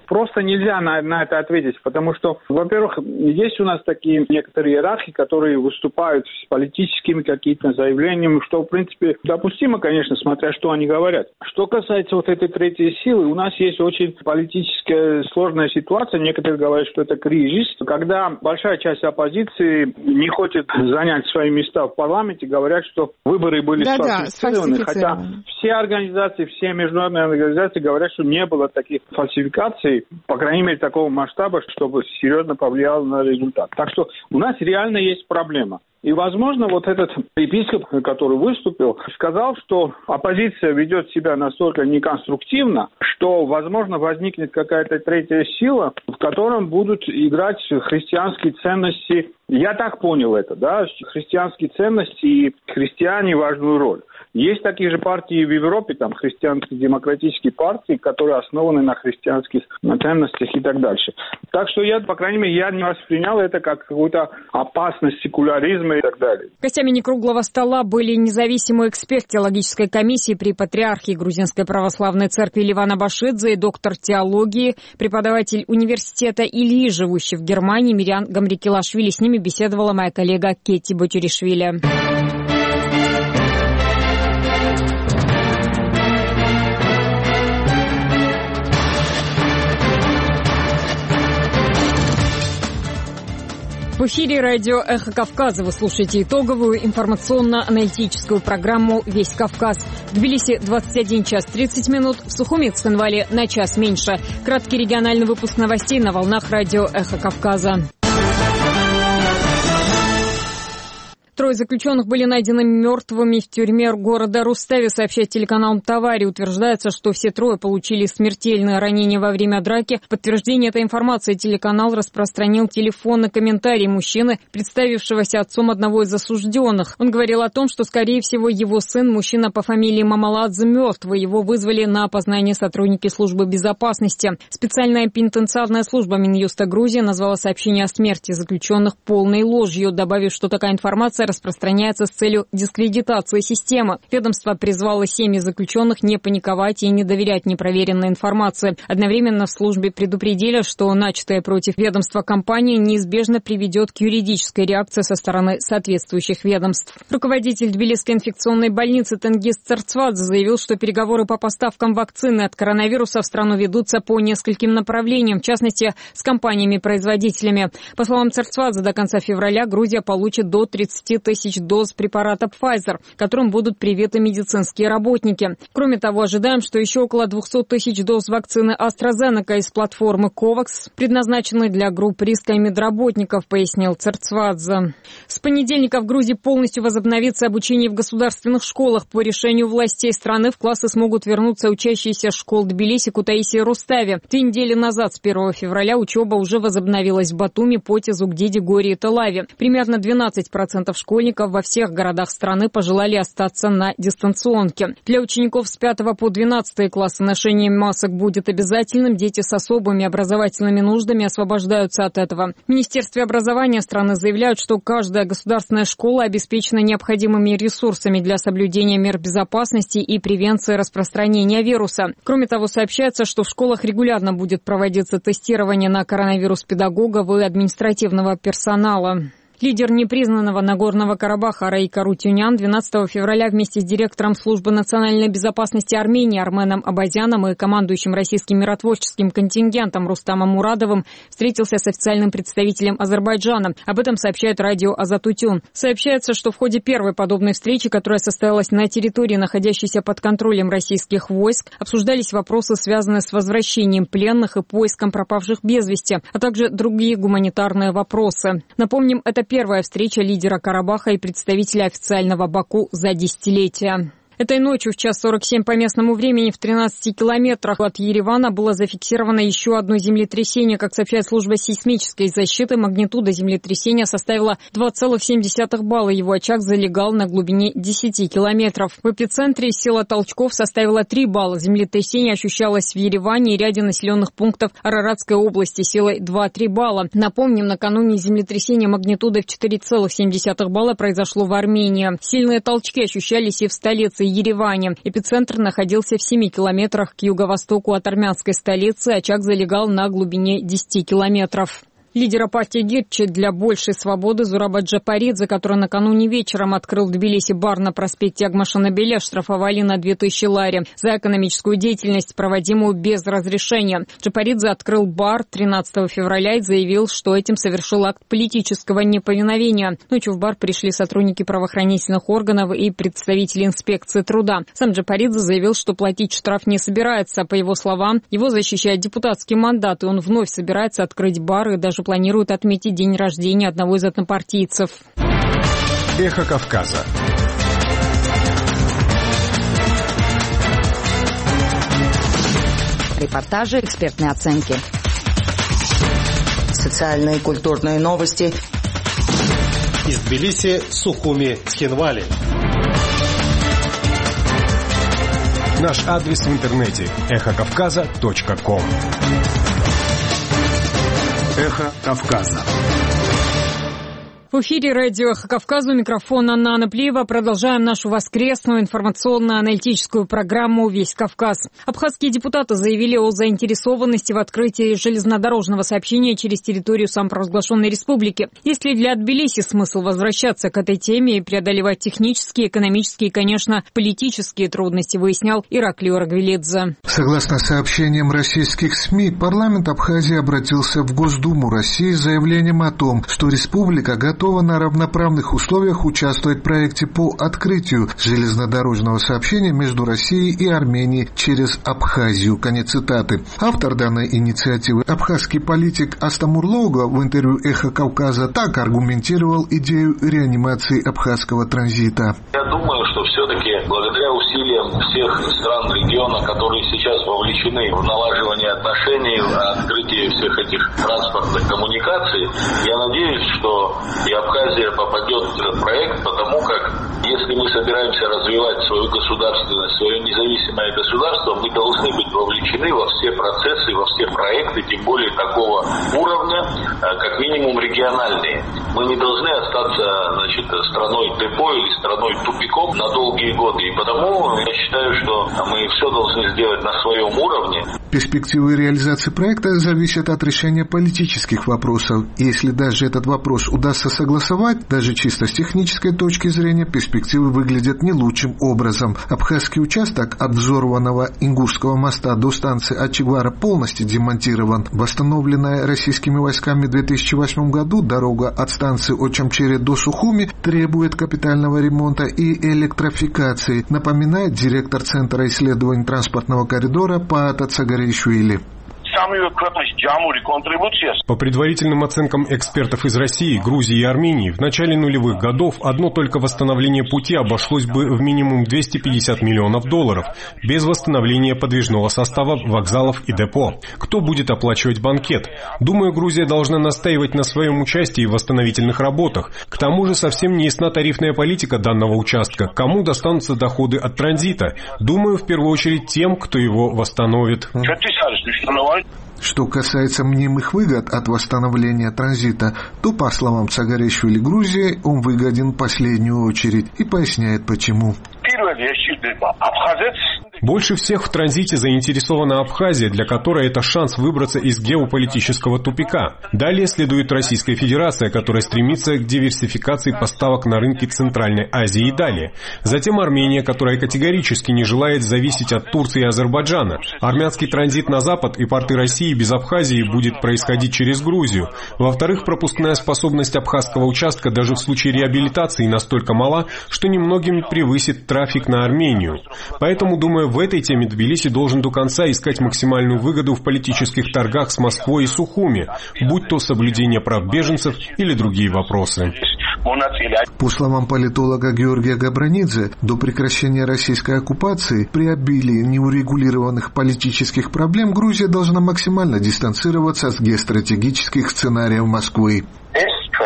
Просто нельзя на, на это ответить, потому что, во-первых, есть у нас такие некоторые иерархи, которые выступают с политическими какими-то заявлениями, что, в принципе, допустимо, конечно, смотря что они говорят. Что касается вот этой третьей силы, у нас есть очень политическая сложная ситуация. Некоторые говорят, что это кризис. Когда большая часть оппозиции не хочет занять свои места в парламенте, говорят, что выборы были Да-да, сфальсифицированы. Хотя все организации, все международные организации говорят, что не было таких фальсификаций, по крайней мере, такого масштаба, чтобы серьезно повлияло на результат. Так что у нас реально есть проблема. И, возможно, вот этот епископ, который выступил, сказал, что оппозиция ведет себя настолько неконструктивно, что, возможно, возникнет какая-то третья сила, в котором будут играть христианские ценности. Я так понял это, да, христианские ценности и христиане важную роль. Есть такие же партии в Европе, там, христианские демократические партии, которые основаны на христианских ценностях и так дальше. Так что я, по крайней мере, я не воспринял это как какую-то опасность секуляризма и так далее. Гостями некруглого стола были независимый эксперт теологической комиссии при Патриархии Грузинской Православной Церкви Ливан Абашидзе и доктор теологии, преподаватель университета Ильи, живущий в Германии, Мириан Гамрикилашвили. С ними беседовала моя коллега Кетти Батюришвили. В эфире радио «Эхо Кавказа». Вы слушаете итоговую информационно-аналитическую программу «Весь Кавказ». В Тбилиси двадцать один час тридцать минут, в Сухуми и Цхинвале на час меньше. Краткий региональный выпуск новостей на волнах радио «Эхо Кавказа». Трое заключенных были найдены мертвыми в тюрьме города Рустави, сообщает телеканал Мтавари. Утверждается, что все трое получили смертельное ранение во время драки. В подтверждение этой информации телеканал распространил телефонный комментарий мужчины, представившегося отцом одного из осужденных. Он говорил о том, что, скорее всего, его сын, мужчина по фамилии Мамаладзе, мертвый. Его вызвали на опознание сотрудники службы безопасности. Специальная пенитенциарная служба Минюста Грузии назвала сообщение о смерти заключенных полной ложью, добавив, что такая информация распространяется с целью дискредитации системы. Ведомство призвало семьи заключенных не паниковать и не доверять непроверенной информации. Одновременно в службе предупредили, что начатая против ведомства кампания неизбежно приведет к юридической реакции со стороны соответствующих ведомств. Руководитель Тбилисской инфекционной больницы Тенгиз Церцвадзе заявил, что переговоры по поставкам вакцины от коронавируса в страну ведутся по нескольким направлениям, в частности, с компаниями-производителями. По словам Церцвадзе, до конца февраля Грузия получит до тридцати тысяч доз препарата Pfizer, которым будут привиты медицинские работники. Кроме того, ожидаем, что еще около двухсот тысяч доз вакцины AstraZeneca из платформы COVAX предназначены для групп риска и медработников, пояснил Церцвадзе. С понедельника в Грузии полностью возобновится обучение в государственных школах. По решению властей страны в классы смогут вернуться учащиеся школ Тбилиси, Кутаиси и Рустави. Две недели назад, с первого февраля, учеба уже возобновилась в Батуми, Поте, Зугдиде, Горе и Талаве. Примерно двенадцать процентов школьников во всех городах страны пожелали остаться на дистанционке. Для учеников с пятого по двенадцатый классы ношение масок будет обязательным. Дети с особыми образовательными нуждами освобождаются от этого. В Министерстве образования страны заявляют, что каждая государственная школа обеспечена необходимыми ресурсами для соблюдения мер безопасности и превенции распространения вируса. Кроме того, сообщается, что в школах регулярно будет проводиться тестирование на коронавирус педагогов и административного персонала. Лидер непризнанного Нагорного Карабаха Раик Арутюнян двенадцатого февраля вместе с директором службы национальной безопасности Армении Арменом Абазяном и командующим российским миротворческим контингентом Рустамом Мурадовым встретился с официальным представителем Азербайджана. Об этом сообщает радио Азатутюн. Сообщается, что в ходе первой подобной встречи, которая состоялась на территории, находящейся под контролем российских войск, обсуждались вопросы, связанные с возвращением пленных и поиском пропавших без вести, а также другие гуманитарные вопросы. Напомним, это первая встреча лидера Карабаха и представителя официального Баку за десятилетия. Этой ночью в час сорок семь по местному времени в тринадцати километрах от Еревана было зафиксировано еще одно землетрясение. Как сообщает служба сейсмической защиты, магнитуда землетрясения составила два целых семь десятых балла. Его очаг залегал на глубине десяти километров. В эпицентре сила толчков составила три балла. Землетрясение ощущалось в Ереване и ряде населенных пунктов Араратской области силой два-три балла. Напомним, накануне землетрясения магнитудой в четыре целых семь десятых балла произошло в Армении. Сильные толчки ощущались и в столице Ереване. Эпицентр находился в семи километрах к юго-востоку от армянской столицы, очаг залегал на глубине десяти километров. Лидера партии Гетчи для большей свободы Зураба Джапаридзе, который накануне вечером открыл в Тбилиси бар на проспекте Агмашанабеля, штрафовали на две тысячи лари за экономическую деятельность, проводимую без разрешения. Джапаридзе открыл бар тринадцатого февраля и заявил, что этим совершил акт политического неповиновения. Ночью в бар пришли сотрудники правоохранительных органов и представители инспекции труда. Сам Джапаридзе заявил, что платить штраф не собирается. По его словам, его защищает депутатский мандат, и он вновь собирается открыть бар и даже планирует отметить день рождения одного из однопартийцев. Эхо Кавказа. Репортажи, экспертные оценки. Социальные и культурные новости. Из Тбилиси, Сухуми, Цхинвали. Наш адрес в интернете эхо кавказа точка ком. Эхо Кавказа. В эфире радио «Эхо Кавказа», у микрофона Нана Плиева. Продолжаем нашу воскресную информационно-аналитическую программу «Весь Кавказ». Абхазские депутаты заявили о заинтересованности в открытии железнодорожного сообщения через территорию самопровозглашенной республики. Есть ли для Тбилиси смысл возвращаться к этой теме и преодолевать технические, экономические и, конечно, политические трудности, выяснял Ираклий Оргвелидзе. Согласно сообщениям российских СМИ, парламент Абхазии обратился в Госдуму России с заявлением о том, что республика готова на равноправных условиях участвовать в проекте по открытию железнодорожного сообщения между Россией и Арменией через Абхазию. Конец цитаты. Автор данной инициативы, абхазский политик Астамурлоуга, в интервью «Эхо Кавказа» так аргументировал идею реанимации абхазского транзита. Я думаю, что все-таки благодаря усилиям всех стран региона, которые сейчас вовлечены в налаживание отношений, в открытие всех этих транспортных коммуникаций, я надеюсь, что и Абхазия попадет в этот проект, потому как если мы собираемся развивать свою государственность, свое независимое государство, мы должны быть вовлечены во все процессы, во все проекты, тем более такого уровня, как минимум региональные. Мы не должны остаться, значит, страной депо или страной тупиком на долгие годы. И потому я считаю, что мы все должны сделать на своем уровне. Перспективы реализации проекта зависят от решения политических вопросов. Если даже этот вопрос удастся согласовать, даже чисто с технической точки зрения, перспективы выглядят не лучшим образом. Абхазский участок от взорванного Ингушского моста до станции Ачигвара полностью демонтирован. Восстановленная российскими войсками в две тысячи восьмом году дорога от станции Очамчере до Сухуми требует капитального ремонта и электрификации, напоминает директор Центра исследований транспортного коридора Паата Цагаришвили. По предварительным оценкам экспертов из России, Грузии и Армении, в начале нулевых годов одно только восстановление пути обошлось бы в минимум двести пятьдесят миллионов долларов, без восстановления подвижного состава, вокзалов и депо. Кто будет оплачивать банкет? Думаю, Грузия должна настаивать на своем участии в восстановительных работах. К тому же совсем не ясна тарифная политика данного участка. Кому достанутся доходы от транзита? Думаю, в первую очередь тем, кто его восстановит. Что касается мнимых выгод от восстановления транзита, то, по словам Цагаришвили, Грузии он выгоден в последнюю очередь, и поясняет почему. Больше всех в транзите заинтересована Абхазия, для которой это шанс выбраться из геополитического тупика. Далее следует Российская Федерация, которая стремится к диверсификации поставок на рынке Центральной Азии и далее. Затем Армения, которая категорически не желает зависеть от Турции и Азербайджана. Армянский транзит на запад и порты России без Абхазии будет происходить через Грузию. Во-вторых, пропускная способность абхазского участка даже в случае реабилитации настолько мала, что немногим превысит трафик на Армению. Поэтому, думаю, в этой теме Тбилиси должен до конца искать максимальную выгоду в политических торгах с Москвой и Сухуми, будь то соблюдение прав беженцев или другие вопросы. По словам политолога Георгия Габранидзе, до прекращения российской оккупации при обилии неурегулированных политических проблем Грузия должна максимально дистанцироваться от геостратегических сценариев Москвы.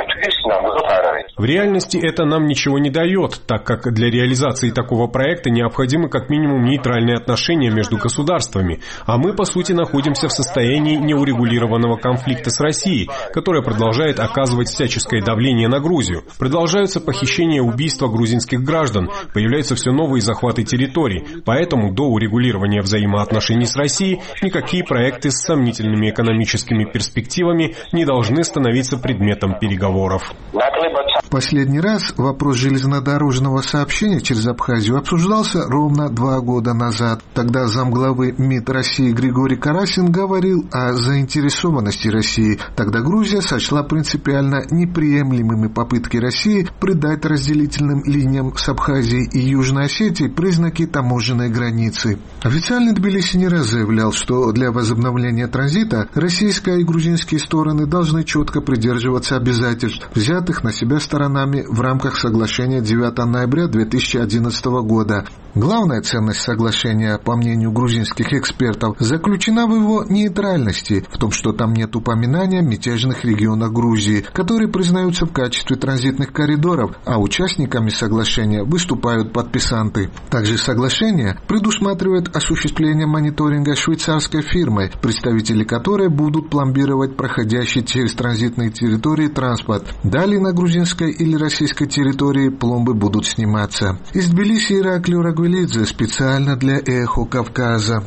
В реальности это нам ничего не дает, так как для реализации такого проекта необходимы как минимум нейтральные отношения между государствами, а мы, по сути, находимся в состоянии неурегулированного конфликта с Россией, которая продолжает оказывать всяческое давление на Грузию. Продолжаются похищения и убийства грузинских граждан, появляются все новые захваты территорий, поэтому до урегулирования взаимоотношений с Россией никакие проекты с сомнительными экономическими перспективами не должны становиться предметом переговоров. В последний раз вопрос железнодорожного сообщения через Абхазию обсуждался ровно два года назад. Тогда замглавы МИД России Григорий Карасин говорил о заинтересованности России. Тогда Грузия сочла принципиально неприемлемыми попытки России придать разделительным линиям с Абхазией и Южной Осетией признаки таможенной границы. Официальный Тбилиси не раз заявлял, что для возобновления транзита российская и грузинские стороны должны четко придерживаться обязательств, взятых на себя сторонами в рамках соглашения девятого ноября две тысячи одиннадцатого года. Главная ценность соглашения, по мнению грузинских экспертов, заключена в его нейтральности, в том, что там нет упоминания о мятежных регионах Грузии, которые признаются в качестве транзитных коридоров, а участниками соглашения выступают подписанты. Также соглашение предусматривает осуществление мониторинга швейцарской фирмой, представители которой будут пломбировать проходящий через транзитные территории транспорт. Далее на грузинской или российской территории пломбы будут сниматься. Из Тбилиси Ираклий Рагвелидзе специально для «Эхо Кавказа».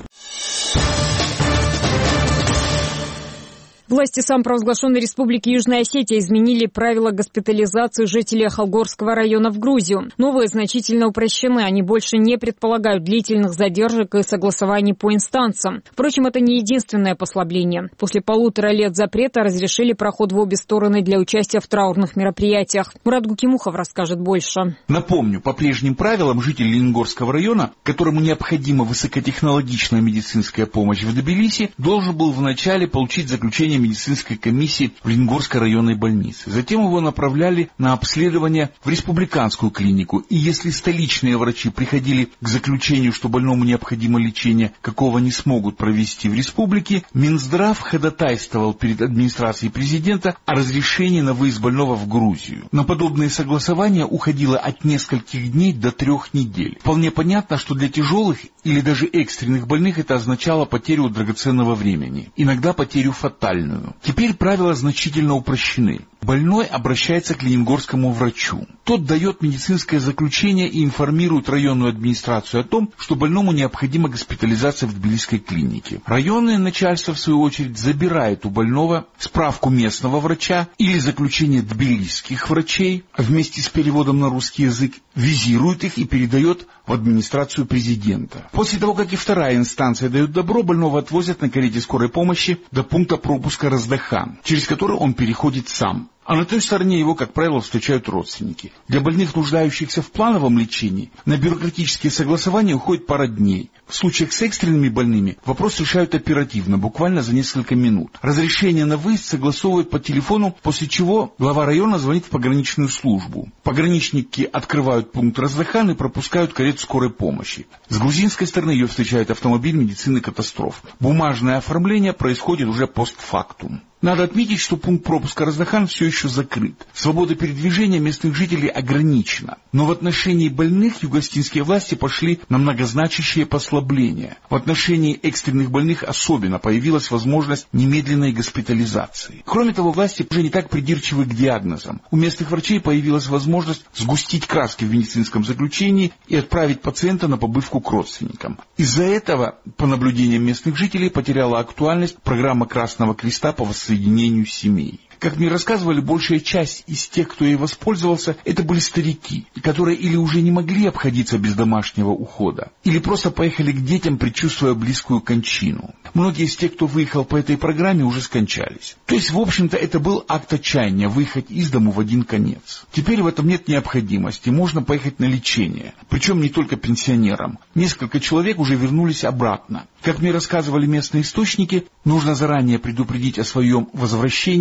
Власти самопровозглашенной Республики Южная Осетия изменили правила госпитализации жителей Ахалгорского района в Грузию. Новые значительно упрощены, они больше не предполагают длительных задержек и согласований по инстанциям. Впрочем, это не единственное послабление. После полутора лет запрета разрешили проход в обе стороны для участия в траурных мероприятиях. Мурат Гукимухов расскажет больше. Напомню, по прежним правилам житель Лениногорского района, которому необходима высокотехнологичная медицинская помощь в Тбилиси, должен был вначале получить заключение медицинской комиссии в Лениногорской районной больнице. Затем его направляли на обследование в республиканскую клинику. И если столичные врачи приходили к заключению, что больному необходимо лечение, какого не смогут провести в республике, Минздрав ходатайствовал перед администрацией президента о разрешении на выезд больного в Грузию. На подобные согласования уходило от нескольких дней до трех недель. Вполне понятно, что для тяжелых или даже экстренных больных это означало потерю драгоценного времени, иногда потерю фатальную. Теперь правила значительно упрощены. Больной обращается к лениногорскому врачу. Тот дает медицинское заключение и информирует районную администрацию о том, что больному необходима госпитализация в тбилисской клинике. Районное начальство, в свою очередь, забирает у больного справку местного врача или заключение тбилисских врачей, вместе с переводом на русский язык, визирует их и передает в администрацию президента. После того, как и вторая инстанция дает добро, больного отвозят на карете скорой помощи до пункта пропуска Раздахан, через который он переходит сам. А на той стороне его, как правило, встречают родственники. Для больных, нуждающихся в плановом лечении, на бюрократические согласования уходит пара дней. В случаях с экстренными больными вопрос решают оперативно, буквально за несколько минут. Разрешение на выезд согласовывают по телефону, после чего глава района звонит в пограничную службу. Пограничники открывают пункт Раздахан и пропускают карету скорой помощи. С грузинской стороны ее встречает автомобиль медицины катастроф. Бумажное оформление происходит уже постфактум. Надо отметить, что пункт пропуска Раздахан все еще закрыт. Свобода передвижения местных жителей ограничена. Но в отношении больных югоостинские власти пошли на многозначащие послабления. В отношении экстренных больных особенно появилась возможность немедленной госпитализации. Кроме того, власти уже не так придирчивы к диагнозам. У местных врачей появилась возможность сгустить краски в медицинском заключении и отправить пациента на побывку к родственникам. Из-за этого, по наблюдениям местных жителей, потеряла актуальность программа Красного Креста по воссоединению соединению семей. Как мне рассказывали, большая часть из тех, кто ей воспользовался, это были старики, которые или уже не могли обходиться без домашнего ухода, или просто поехали к детям, предчувствуя близкую кончину. Многие из тех, кто выехал по этой программе, уже скончались. То есть, в общем-то, это был акт отчаяния — выехать из дому в один конец. Теперь в этом нет необходимости, можно поехать на лечение, причем не только пенсионерам. Несколько человек уже вернулись обратно. Как мне рассказывали местные источники, нужно заранее предупредить о своем возвращении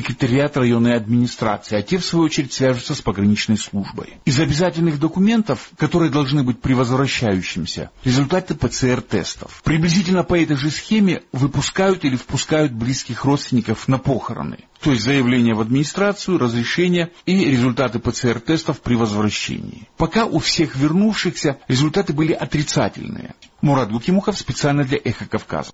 секретариат районной администрации, а те, в свою очередь, свяжутся с пограничной службой. Из обязательных документов, которые должны быть при возвращающемся, результаты ПЦР-тестов. Приблизительно по этой же схеме выпускают или впускают близких родственников на похороны. То есть заявление в администрацию, разрешение и результаты ПЦР-тестов при возвращении. Пока у всех вернувшихся результаты были отрицательные. Мурат Гукимухов специально для «Эхо Кавказа».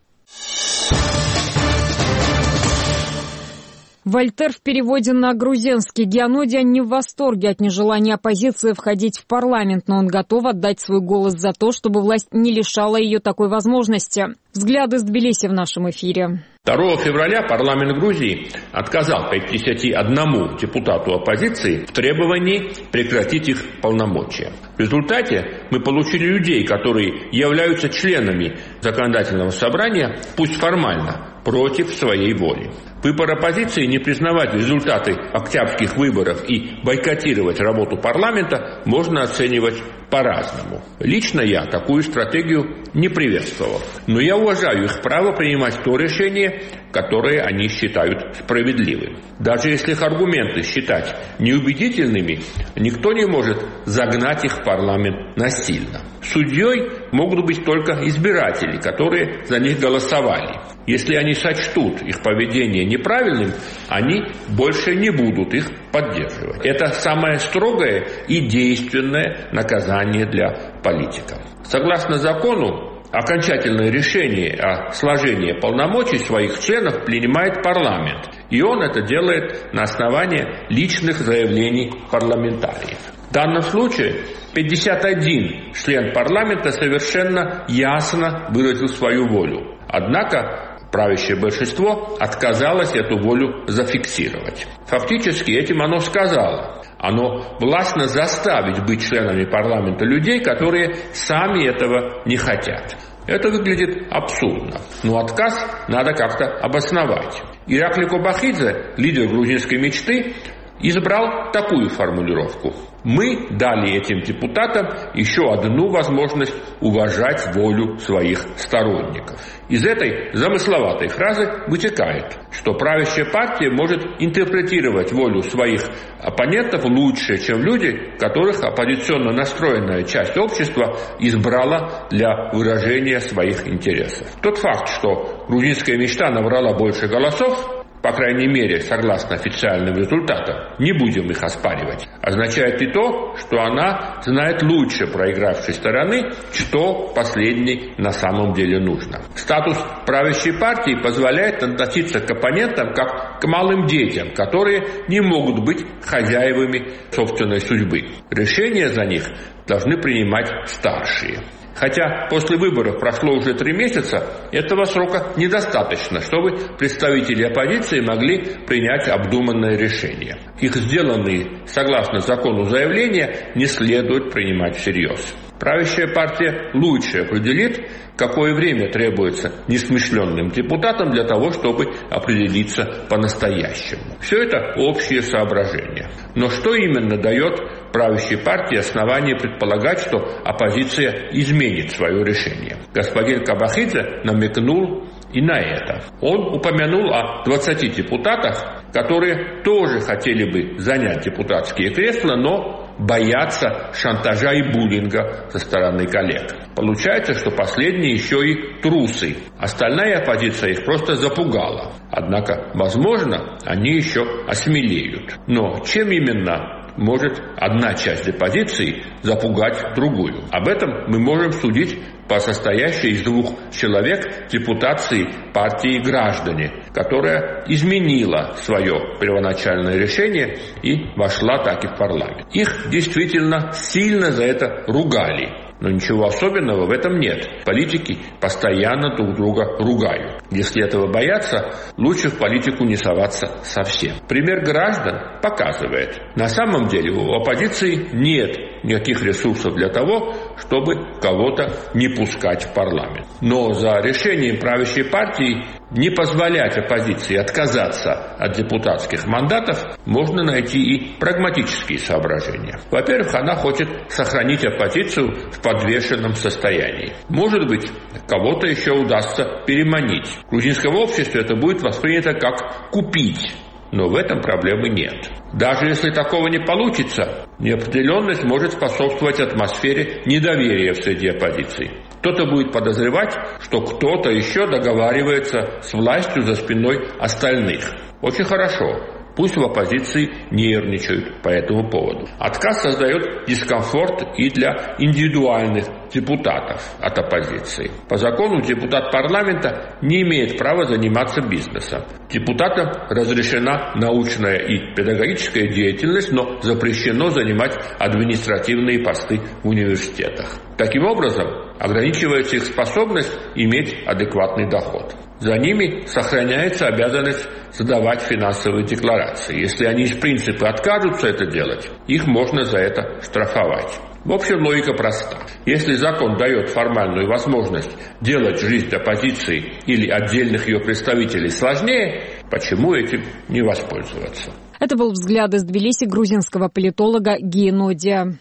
Вольтер в переводе на грузинский. Гианодиан не в восторге от нежелания оппозиции входить в парламент, но он готов отдать свой голос за то, чтобы власть не лишала ее такой возможности. Взгляды с Тбилиси в нашем эфире. второго февраля парламент Грузии отказал пятидесяти одному депутату оппозиции в требовании прекратить их полномочия. В результате мы получили людей, которые являются членами законодательного собрания, пусть формально, против своей воли. Выбор оппозиции не признавать результаты октябрьских выборов и бойкотировать работу парламента можно оценивать по-разному. Лично я такую стратегию не приветствовал. Но я уважаю их право принимать то решение, которое они считают справедливым. Даже если их аргументы считать неубедительными, никто не может загнать их в парламент насильно. Судьей могут быть только избиратели, которые за них голосовали. Если они сочтут их поведение неправильным, они больше не будут их поддерживать. Это самое строгое и действенное наказание для политиков. Согласно закону, окончательное решение о сложении полномочий своих членов принимает парламент. И он это делает на основании личных заявлений парламентариев. В данном случае пятьдесят один член парламента совершенно ясно выразил свою волю. Однако правящее большинство отказалось эту волю зафиксировать. Фактически этим оно сказало. Оно властно заставить быть членами парламента людей, которые сами этого не хотят. Это выглядит абсурдно, но отказ надо как-то обосновать. Иракли Кобахидзе, лидер грузинской мечты, избрал такую формулировку. Мы дали этим депутатам еще одну возможность уважать волю своих сторонников. Из этой замысловатой фразы вытекает, что правящая партия может интерпретировать волю своих оппонентов лучше, чем люди, которых оппозиционно настроенная часть общества избрала для выражения своих интересов. Тот факт, что грузинская мечта набрала больше голосов, по крайней мере, согласно официальным результатам, не будем их оспаривать, означает и то, что она знает лучше проигравшей стороны, что последней на самом деле нужно. Статус правящей партии позволяет относиться к оппонентам как к малым детям, которые не могут быть хозяевами собственной судьбы. Решения за них должны принимать старшие. Хотя после выборов прошло уже три месяца, этого срока недостаточно, чтобы представители оппозиции могли принять обдуманное решение. Их сделанные согласно закону заявления не следует принимать всерьез. Правящая партия лучше определит, какое время требуется несмышленным депутатам для того, чтобы определиться по-настоящему. Все это общие соображения. Но что именно дает правящей партии основание предполагать, что оппозиция изменит свое решение? Господин Кабахидзе намекнул и на это. Он упомянул о двадцати депутатах, которые тоже хотели бы занять депутатские кресла, но боятся шантажа и буллинга со стороны коллег. Получается, что последние еще и трусы. Остальная оппозиция их просто запугала. Однако, возможно, они еще осмелеют. Но чем именно может одна часть оппозиции запугать другую? Об этом мы можем судить по состоящей из двух человек депутации партии «Граждане», которая изменила свое первоначальное решение и вошла так и в парламент. Их действительно сильно за это ругали. Но ничего особенного в этом нет. Политики постоянно друг друга ругают. Если этого боятся, лучше в политику не соваться совсем. Пример «Граждан» показывает, на самом деле у оппозиции нет никаких ресурсов для того, чтобы кого-то не пускать в парламент. Но за решением правящей партии не позволять оппозиции отказаться от депутатских мандатов можно найти и прагматические соображения. Во-первых, она хочет сохранить оппозицию в подвешенном состоянии. Может быть, кого-то еще удастся переманить. В грузинском обществе это будет воспринято как купить Но в этом проблемы нет. Даже если такого не получится, неопределенность может способствовать атмосфере недоверия в среде оппозиции. Кто-то будет подозревать, что кто-то еще договаривается с властью за спиной остальных. Очень хорошо. Пусть в оппозиции нервничают по этому поводу. Отказ создает дискомфорт и для индивидуальных депутатов от оппозиции. По закону депутат парламента не имеет права заниматься бизнесом. Депутатам разрешена научная и педагогическая деятельность, но запрещено занимать административные посты в университетах. Таким образом, ограничивается их способность иметь адекватный доход. За ними сохраняется обязанность задавать финансовые декларации. Если они из принципа откажутся это делать, их можно за это штрафовать. В общем, логика проста. Если закон дает формальную возможность делать жизнь оппозиции или отдельных ее представителей сложнее, почему этим не воспользоваться? Это был взгляд из Тбилиси грузинского политолога Гии Нодия.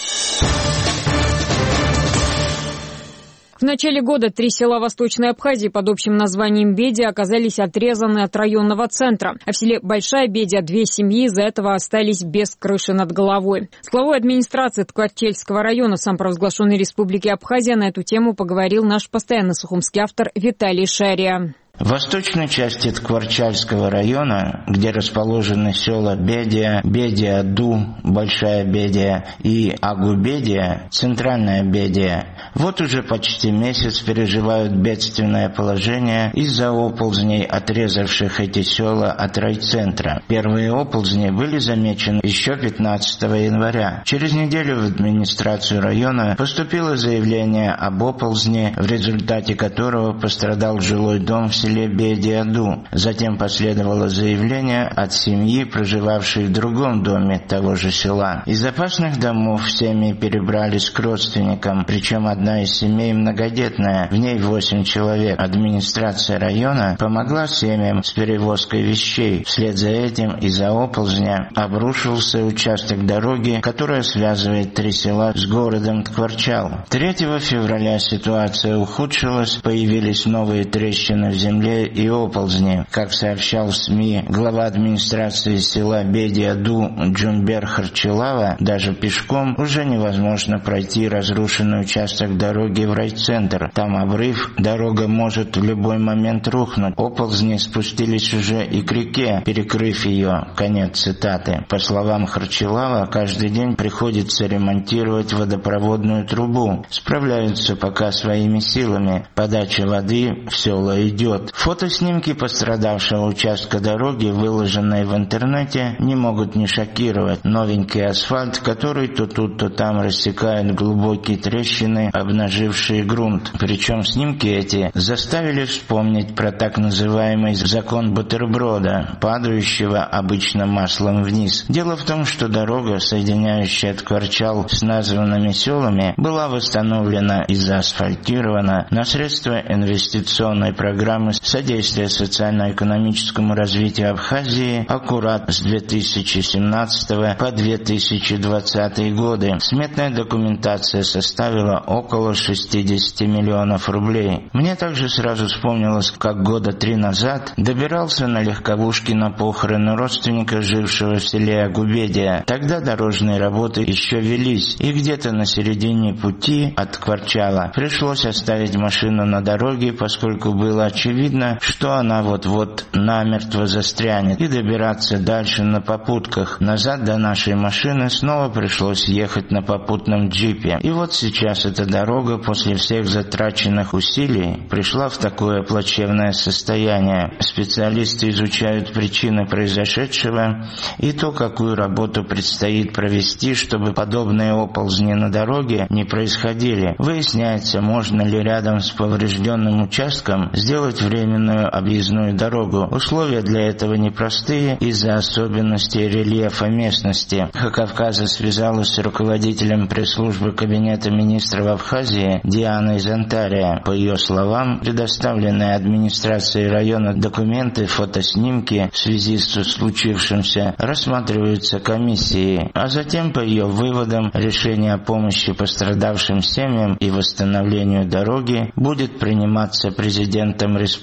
В начале года три села Восточной Абхазии под общим названием Бедия оказались отрезаны от районного центра. А в селе Большая Бедия две семьи из-за этого остались без крыши над головой. С главой администрации Тквартельского района самопровозглашенной Республики Абхазия на эту тему поговорил наш постоянный сухумский автор Виталий Шария. В восточной части Ткварчальского района, где расположены села Бедия, Бедия-Ду, Большая Бедия и Агу-Бедия, Центральная Бедия, вот уже почти месяц переживают бедственное положение из-за оползней, отрезавших эти села от райцентра. Первые оползни были замечены еще пятнадцатого января. Через неделю в администрацию района поступило заявление об оползне, в результате которого пострадал жилой дом в селе Бедия-Ду. Затем последовало заявление от семьи, проживавшей в другом доме того же села. Из опасных домов семьи перебрались к родственникам, причем одна из семей многодетная, в ней восемь человек. Администрация района помогла семьям с перевозкой вещей. Вслед за этим из-за оползня обрушился участок дороги, которая связывает три села с городом Ткварчал. третьего февраля ситуация ухудшилась, появились новые трещины в земле и оползни. Как сообщал в СМИ глава администрации села Бедия-Ду Джумбер Харчилава, даже пешком уже невозможно пройти разрушенный участок дороги в райцентр. Там обрыв, дорога может в любой момент рухнуть. Оползни спустились уже и к реке, перекрыв ее. Конец цитаты. По словам Харчилава, каждый день приходится ремонтировать водопроводную трубу. Справляются пока своими силами. Подача воды в села идет. Фотоснимки пострадавшего участка дороги, выложенные в интернете, не могут не шокировать. Новенький асфальт, который то тут, то там рассекает глубокие трещины, обнажившие грунт. Причем снимки эти заставили вспомнить про так называемый закон бутерброда, падающего обычно маслом вниз. Дело в том, что дорога, соединяющая Ткварчал с названными селами, была восстановлена и заасфальтирована на средства инвестиционной программы содействия социально-экономическому развитию Абхазии аккурат с две тысячи семнадцатого по две тысячи двадцатый годы. Сметная документация составила около шестьдесят миллионов рублей. Мне также сразу вспомнилось, как года три назад добирался на легковушке на похороны родственника, жившего в селе Агубедия. Тогда дорожные работы еще велись, и где-то на середине пути от Ткварчала пришлось оставить машину на дороге, поскольку было очевидно, что она вот-вот намертво застрянет, и добираться дальше на попутках. Назад до нашей машины снова пришлось ехать на попутном джипе. И вот сейчас эта дорога после всех затраченных усилий пришла в такое плачевное состояние. Специалисты изучают причины произошедшего и то, какую работу предстоит провести, чтобы подобные оползни на дороге не происходили. Выясняется, можно ли рядом с поврежденным участком сделать временную объездную дорогу. Условия для этого непростые из-за особенностей рельефа местности. Кавказа связалась с руководителем пресс-службы Кабинета министров Абхазии Дианой Зантария. По ее словам, предоставленные администрацией района документы, фотоснимки в связи с случившимся рассматриваются комиссией, а затем, по ее выводам, решение о помощи пострадавшим семьям и восстановлению дороги будет приниматься президентом республики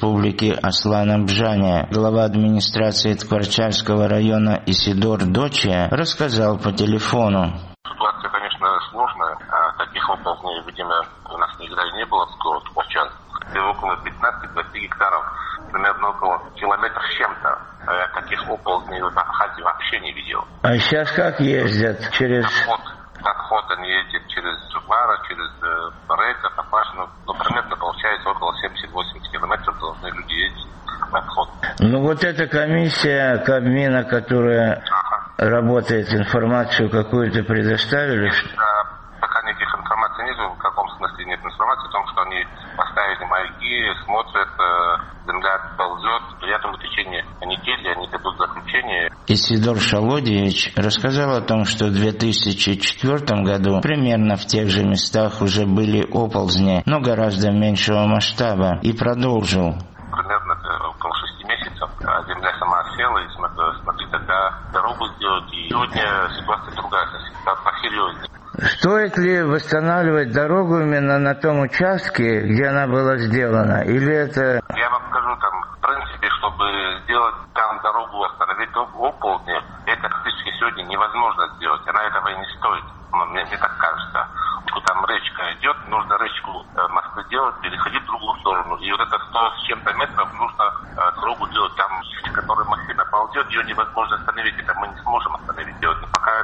республики Аслан Бжаня. Глава администрации Ткварчальского района Исидор Дочия рассказал по телефону. Ситуация, конечно, сложная. А таких оползней, видимо, у нас никогда и не было в городе. Сейчас около пятнадцати-двадцати гектаров, примерно около километра с чем-то. А таких оползней в Абхазии вообще не видел. А сейчас как ездят? Через... Отход. Отход они ездят через Зубара, через Рейка, Папашину. Ну, примерно получается около семьдесят-восемьдесят километров должны люди ездить в отход. Ну, вот эта комиссия Кабмина, которая ага. работает, информацию какую-то предоставили? А, пока никаких информаций нет, в каком смысле нет информации о том, что они поставили маяки, смотрят, земля ползет. Я думаю, в течение недели они дадут заключение. Исидор Шалодиевич рассказал о том, что в две тысячи четвёртом году примерно в тех же местах уже были оползни, но гораздо меньшего масштаба, и продолжил. Примерно около шести месяцев земля сама села, и смотри, тогда дорогу сделать, и сегодня ситуация другая, посерьезнее. Стоит ли восстанавливать дорогу именно на том участке, где она была сделана, или это... Я вам скажу, там, в принципе, чтобы сделать там дорогу, остановить оползни, это практически сегодня невозможно сделать, она этого и не стоит, мне, мне так кажется. Там речка идет, нужно речку мосты делать, переходить в другую сторону, и вот это сто с чем-то метров нужно дорогу делать, там, которая машина ползет, ее невозможно остановить, это мы не сможем остановить делать, но пока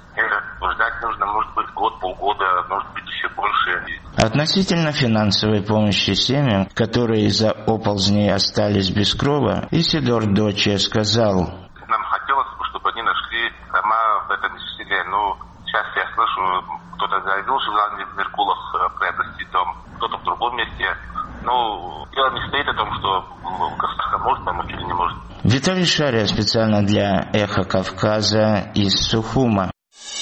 это ждать нужно, может быть, год, полгода, может быть, еще больше. Относительно финансовой помощи семьям, которые из-за оползней остались без крова, Исидор Дочия сказал: нам хотелось бы, чтобы они нашли дома в этом селе, но сейчас я слышу, кто-то заявил желание в Меркулах приобрести дом, кто-то в другом месте. Ну, дело не стоит о том, что государство может помочь или не может. Виталий Шария специально для «Эхо Кавказа» из Сухума.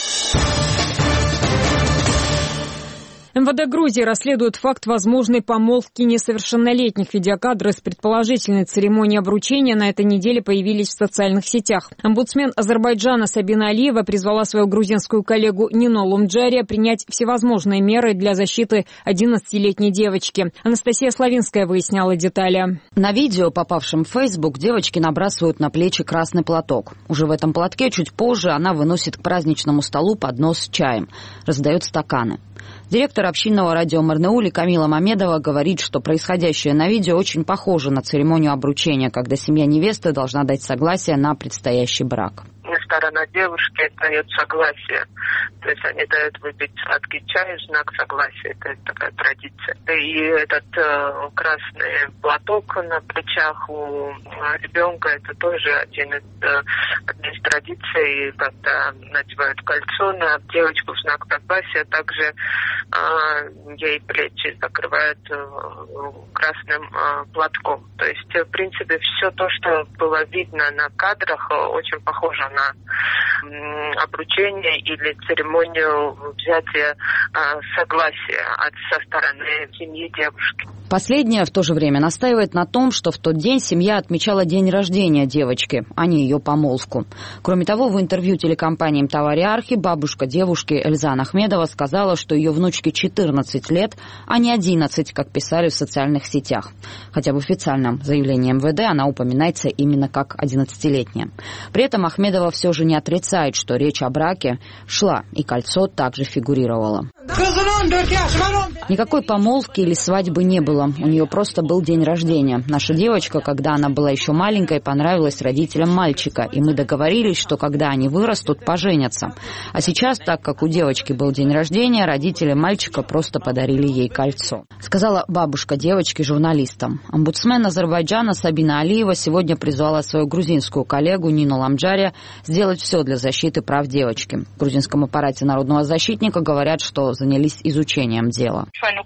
эм вэ дэ Грузии расследует факт возможной помолвки несовершеннолетних. Видеокадры с предположительной церемонии обручения на этой неделе появились в социальных сетях. Омбудсмен Азербайджана Сабина Алиева призвала свою грузинскую коллегу Нино Лумджария принять всевозможные меры для защиты одиннадцатилетней девочки. Анастасия Славинская выясняла детали. На видео, попавшем в Facebook, девочки набрасывают на плечи красный платок. Уже в этом платке чуть позже она выносит к праздничному столу поднос с чаем, раздает стаканы. Директор общинного радио Марнеули Камила Мамедова говорит, что происходящее на видео очень похоже на церемонию обручения, когда семья невесты должна дать согласие на предстоящий брак. Сторона девушки дает согласие. То есть они дают выпить сладкий чай в знак согласия. Это такая традиция. И этот э, красный платок на плечах у ребенка, это тоже один из, э, одна из традиций, когда надевают кольцо на девочку в знак согласия. Также э, ей плечи закрывают э, красным э, платком. То есть, в принципе, все то, что было видно на кадрах, очень похоже на обручение или церемонию взятия а, согласия от, со стороны семьи девушки. Последняя в то же время настаивает на том, что в тот день семья отмечала день рождения девочки, а не ее помолвку. Кроме того, в интервью телекомпании «Мтавари Архи» бабушка девушки Эльзан Ахмедова сказала, что ее внучке четырнадцать лет, а не одиннадцать, как писали в социальных сетях. Хотя в официальном заявлении эм вэ дэ она упоминается именно как одиннадцатилетняя. При этом Ахмедова все же не отрицает, что речь о браке шла, и кольцо также фигурировало. Никакой помолвки или свадьбы не было. У нее просто был день рождения. Наша девочка, когда она была еще маленькой, понравилась родителям мальчика, и мы договорились, что когда они вырастут, поженятся. А сейчас, так как у девочки был день рождения, родители мальчика просто подарили ей кольцо. Сказала бабушка девочки журналистам. Омбудсмен Азербайджана Сабина Алиева сегодня призвала свою грузинскую коллегу Нину Ламджария сделать все для защиты прав девочки. В грузинском аппарате народного защитника говорят, что занялись изучением дела.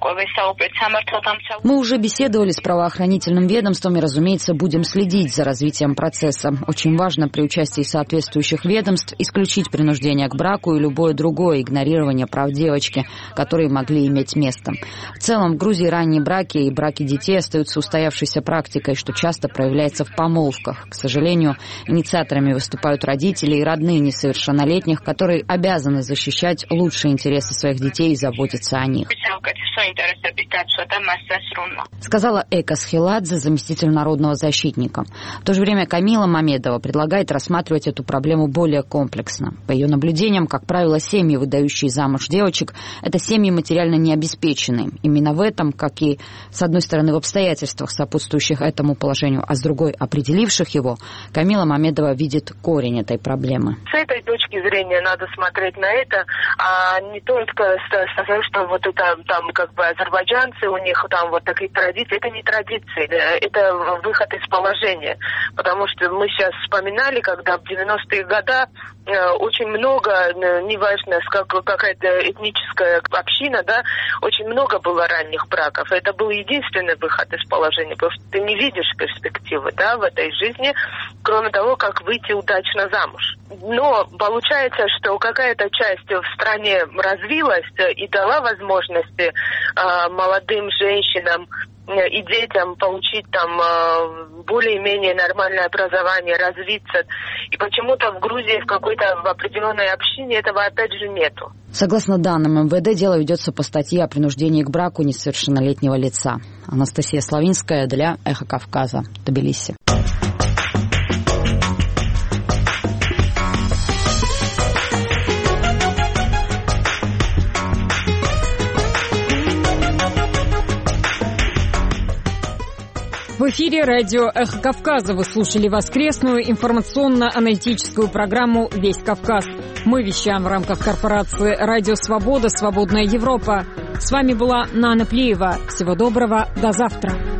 Мы уже беседовали с правоохранительным ведомством и, разумеется, будем следить за развитием процесса. Очень важно при участии соответствующих ведомств исключить принуждение к браку и любое другое игнорирование прав девочки, которые могли иметь место. В целом, в Грузии ранние браки и браки детей остаются устоявшейся практикой, что часто проявляется в помолвках. К сожалению, инициаторами выступают родители и родные несовершеннолетних, которые обязаны защищать лучшие интересы своих детей и заботиться о них. Сказала Эка Схиладзе, заместитель народного защитника. В то же время Камила Мамедова предлагает рассматривать эту проблему более комплексно. По ее наблюдениям, как правило, семьи, выдающие замуж девочек, это семьи материально необеспеченные. Именно в этом, как и, с одной стороны, в обстоятельствах, сопутствующих этому положению, а с другой, определивших его, Камила Мамедова видит корень этой проблемы. С этой точки зрения надо смотреть на это, а не только сказать, что вот это там как бы азербайджанцы, у них там вот такие традиции. Это не традиции, это выход из положения. Потому что мы сейчас вспоминали, когда в девяностые годы очень много, неважно, как какая-то этническая община, да, очень много было ранних браков. Это был единственный выход из положения, потому что ты не видишь перспективы, да, в этой жизни, кроме того, как выйти удачно замуж. Но получается, что какая-то часть в стране развилась и дала возможности э, молодым женщинам и детям получить там более-менее нормальное образование, развиться. И почему-то в Грузии, в какой-то в определенной общине этого опять же нету. Согласно данным эм вэ дэ, дело ведется по статье о принуждении к браку несовершеннолетнего лица. Анастасия Славинская для Эхо Кавказа, Тбилиси. В эфире радио «Эхо Кавказа». Вы слушали воскресную информационно-аналитическую программу «Весь Кавказ». Мы вещаем в рамках корпорации «Радио Свобода. Свободная Европа». С вами была Нана Плиева. Всего доброго. До завтра.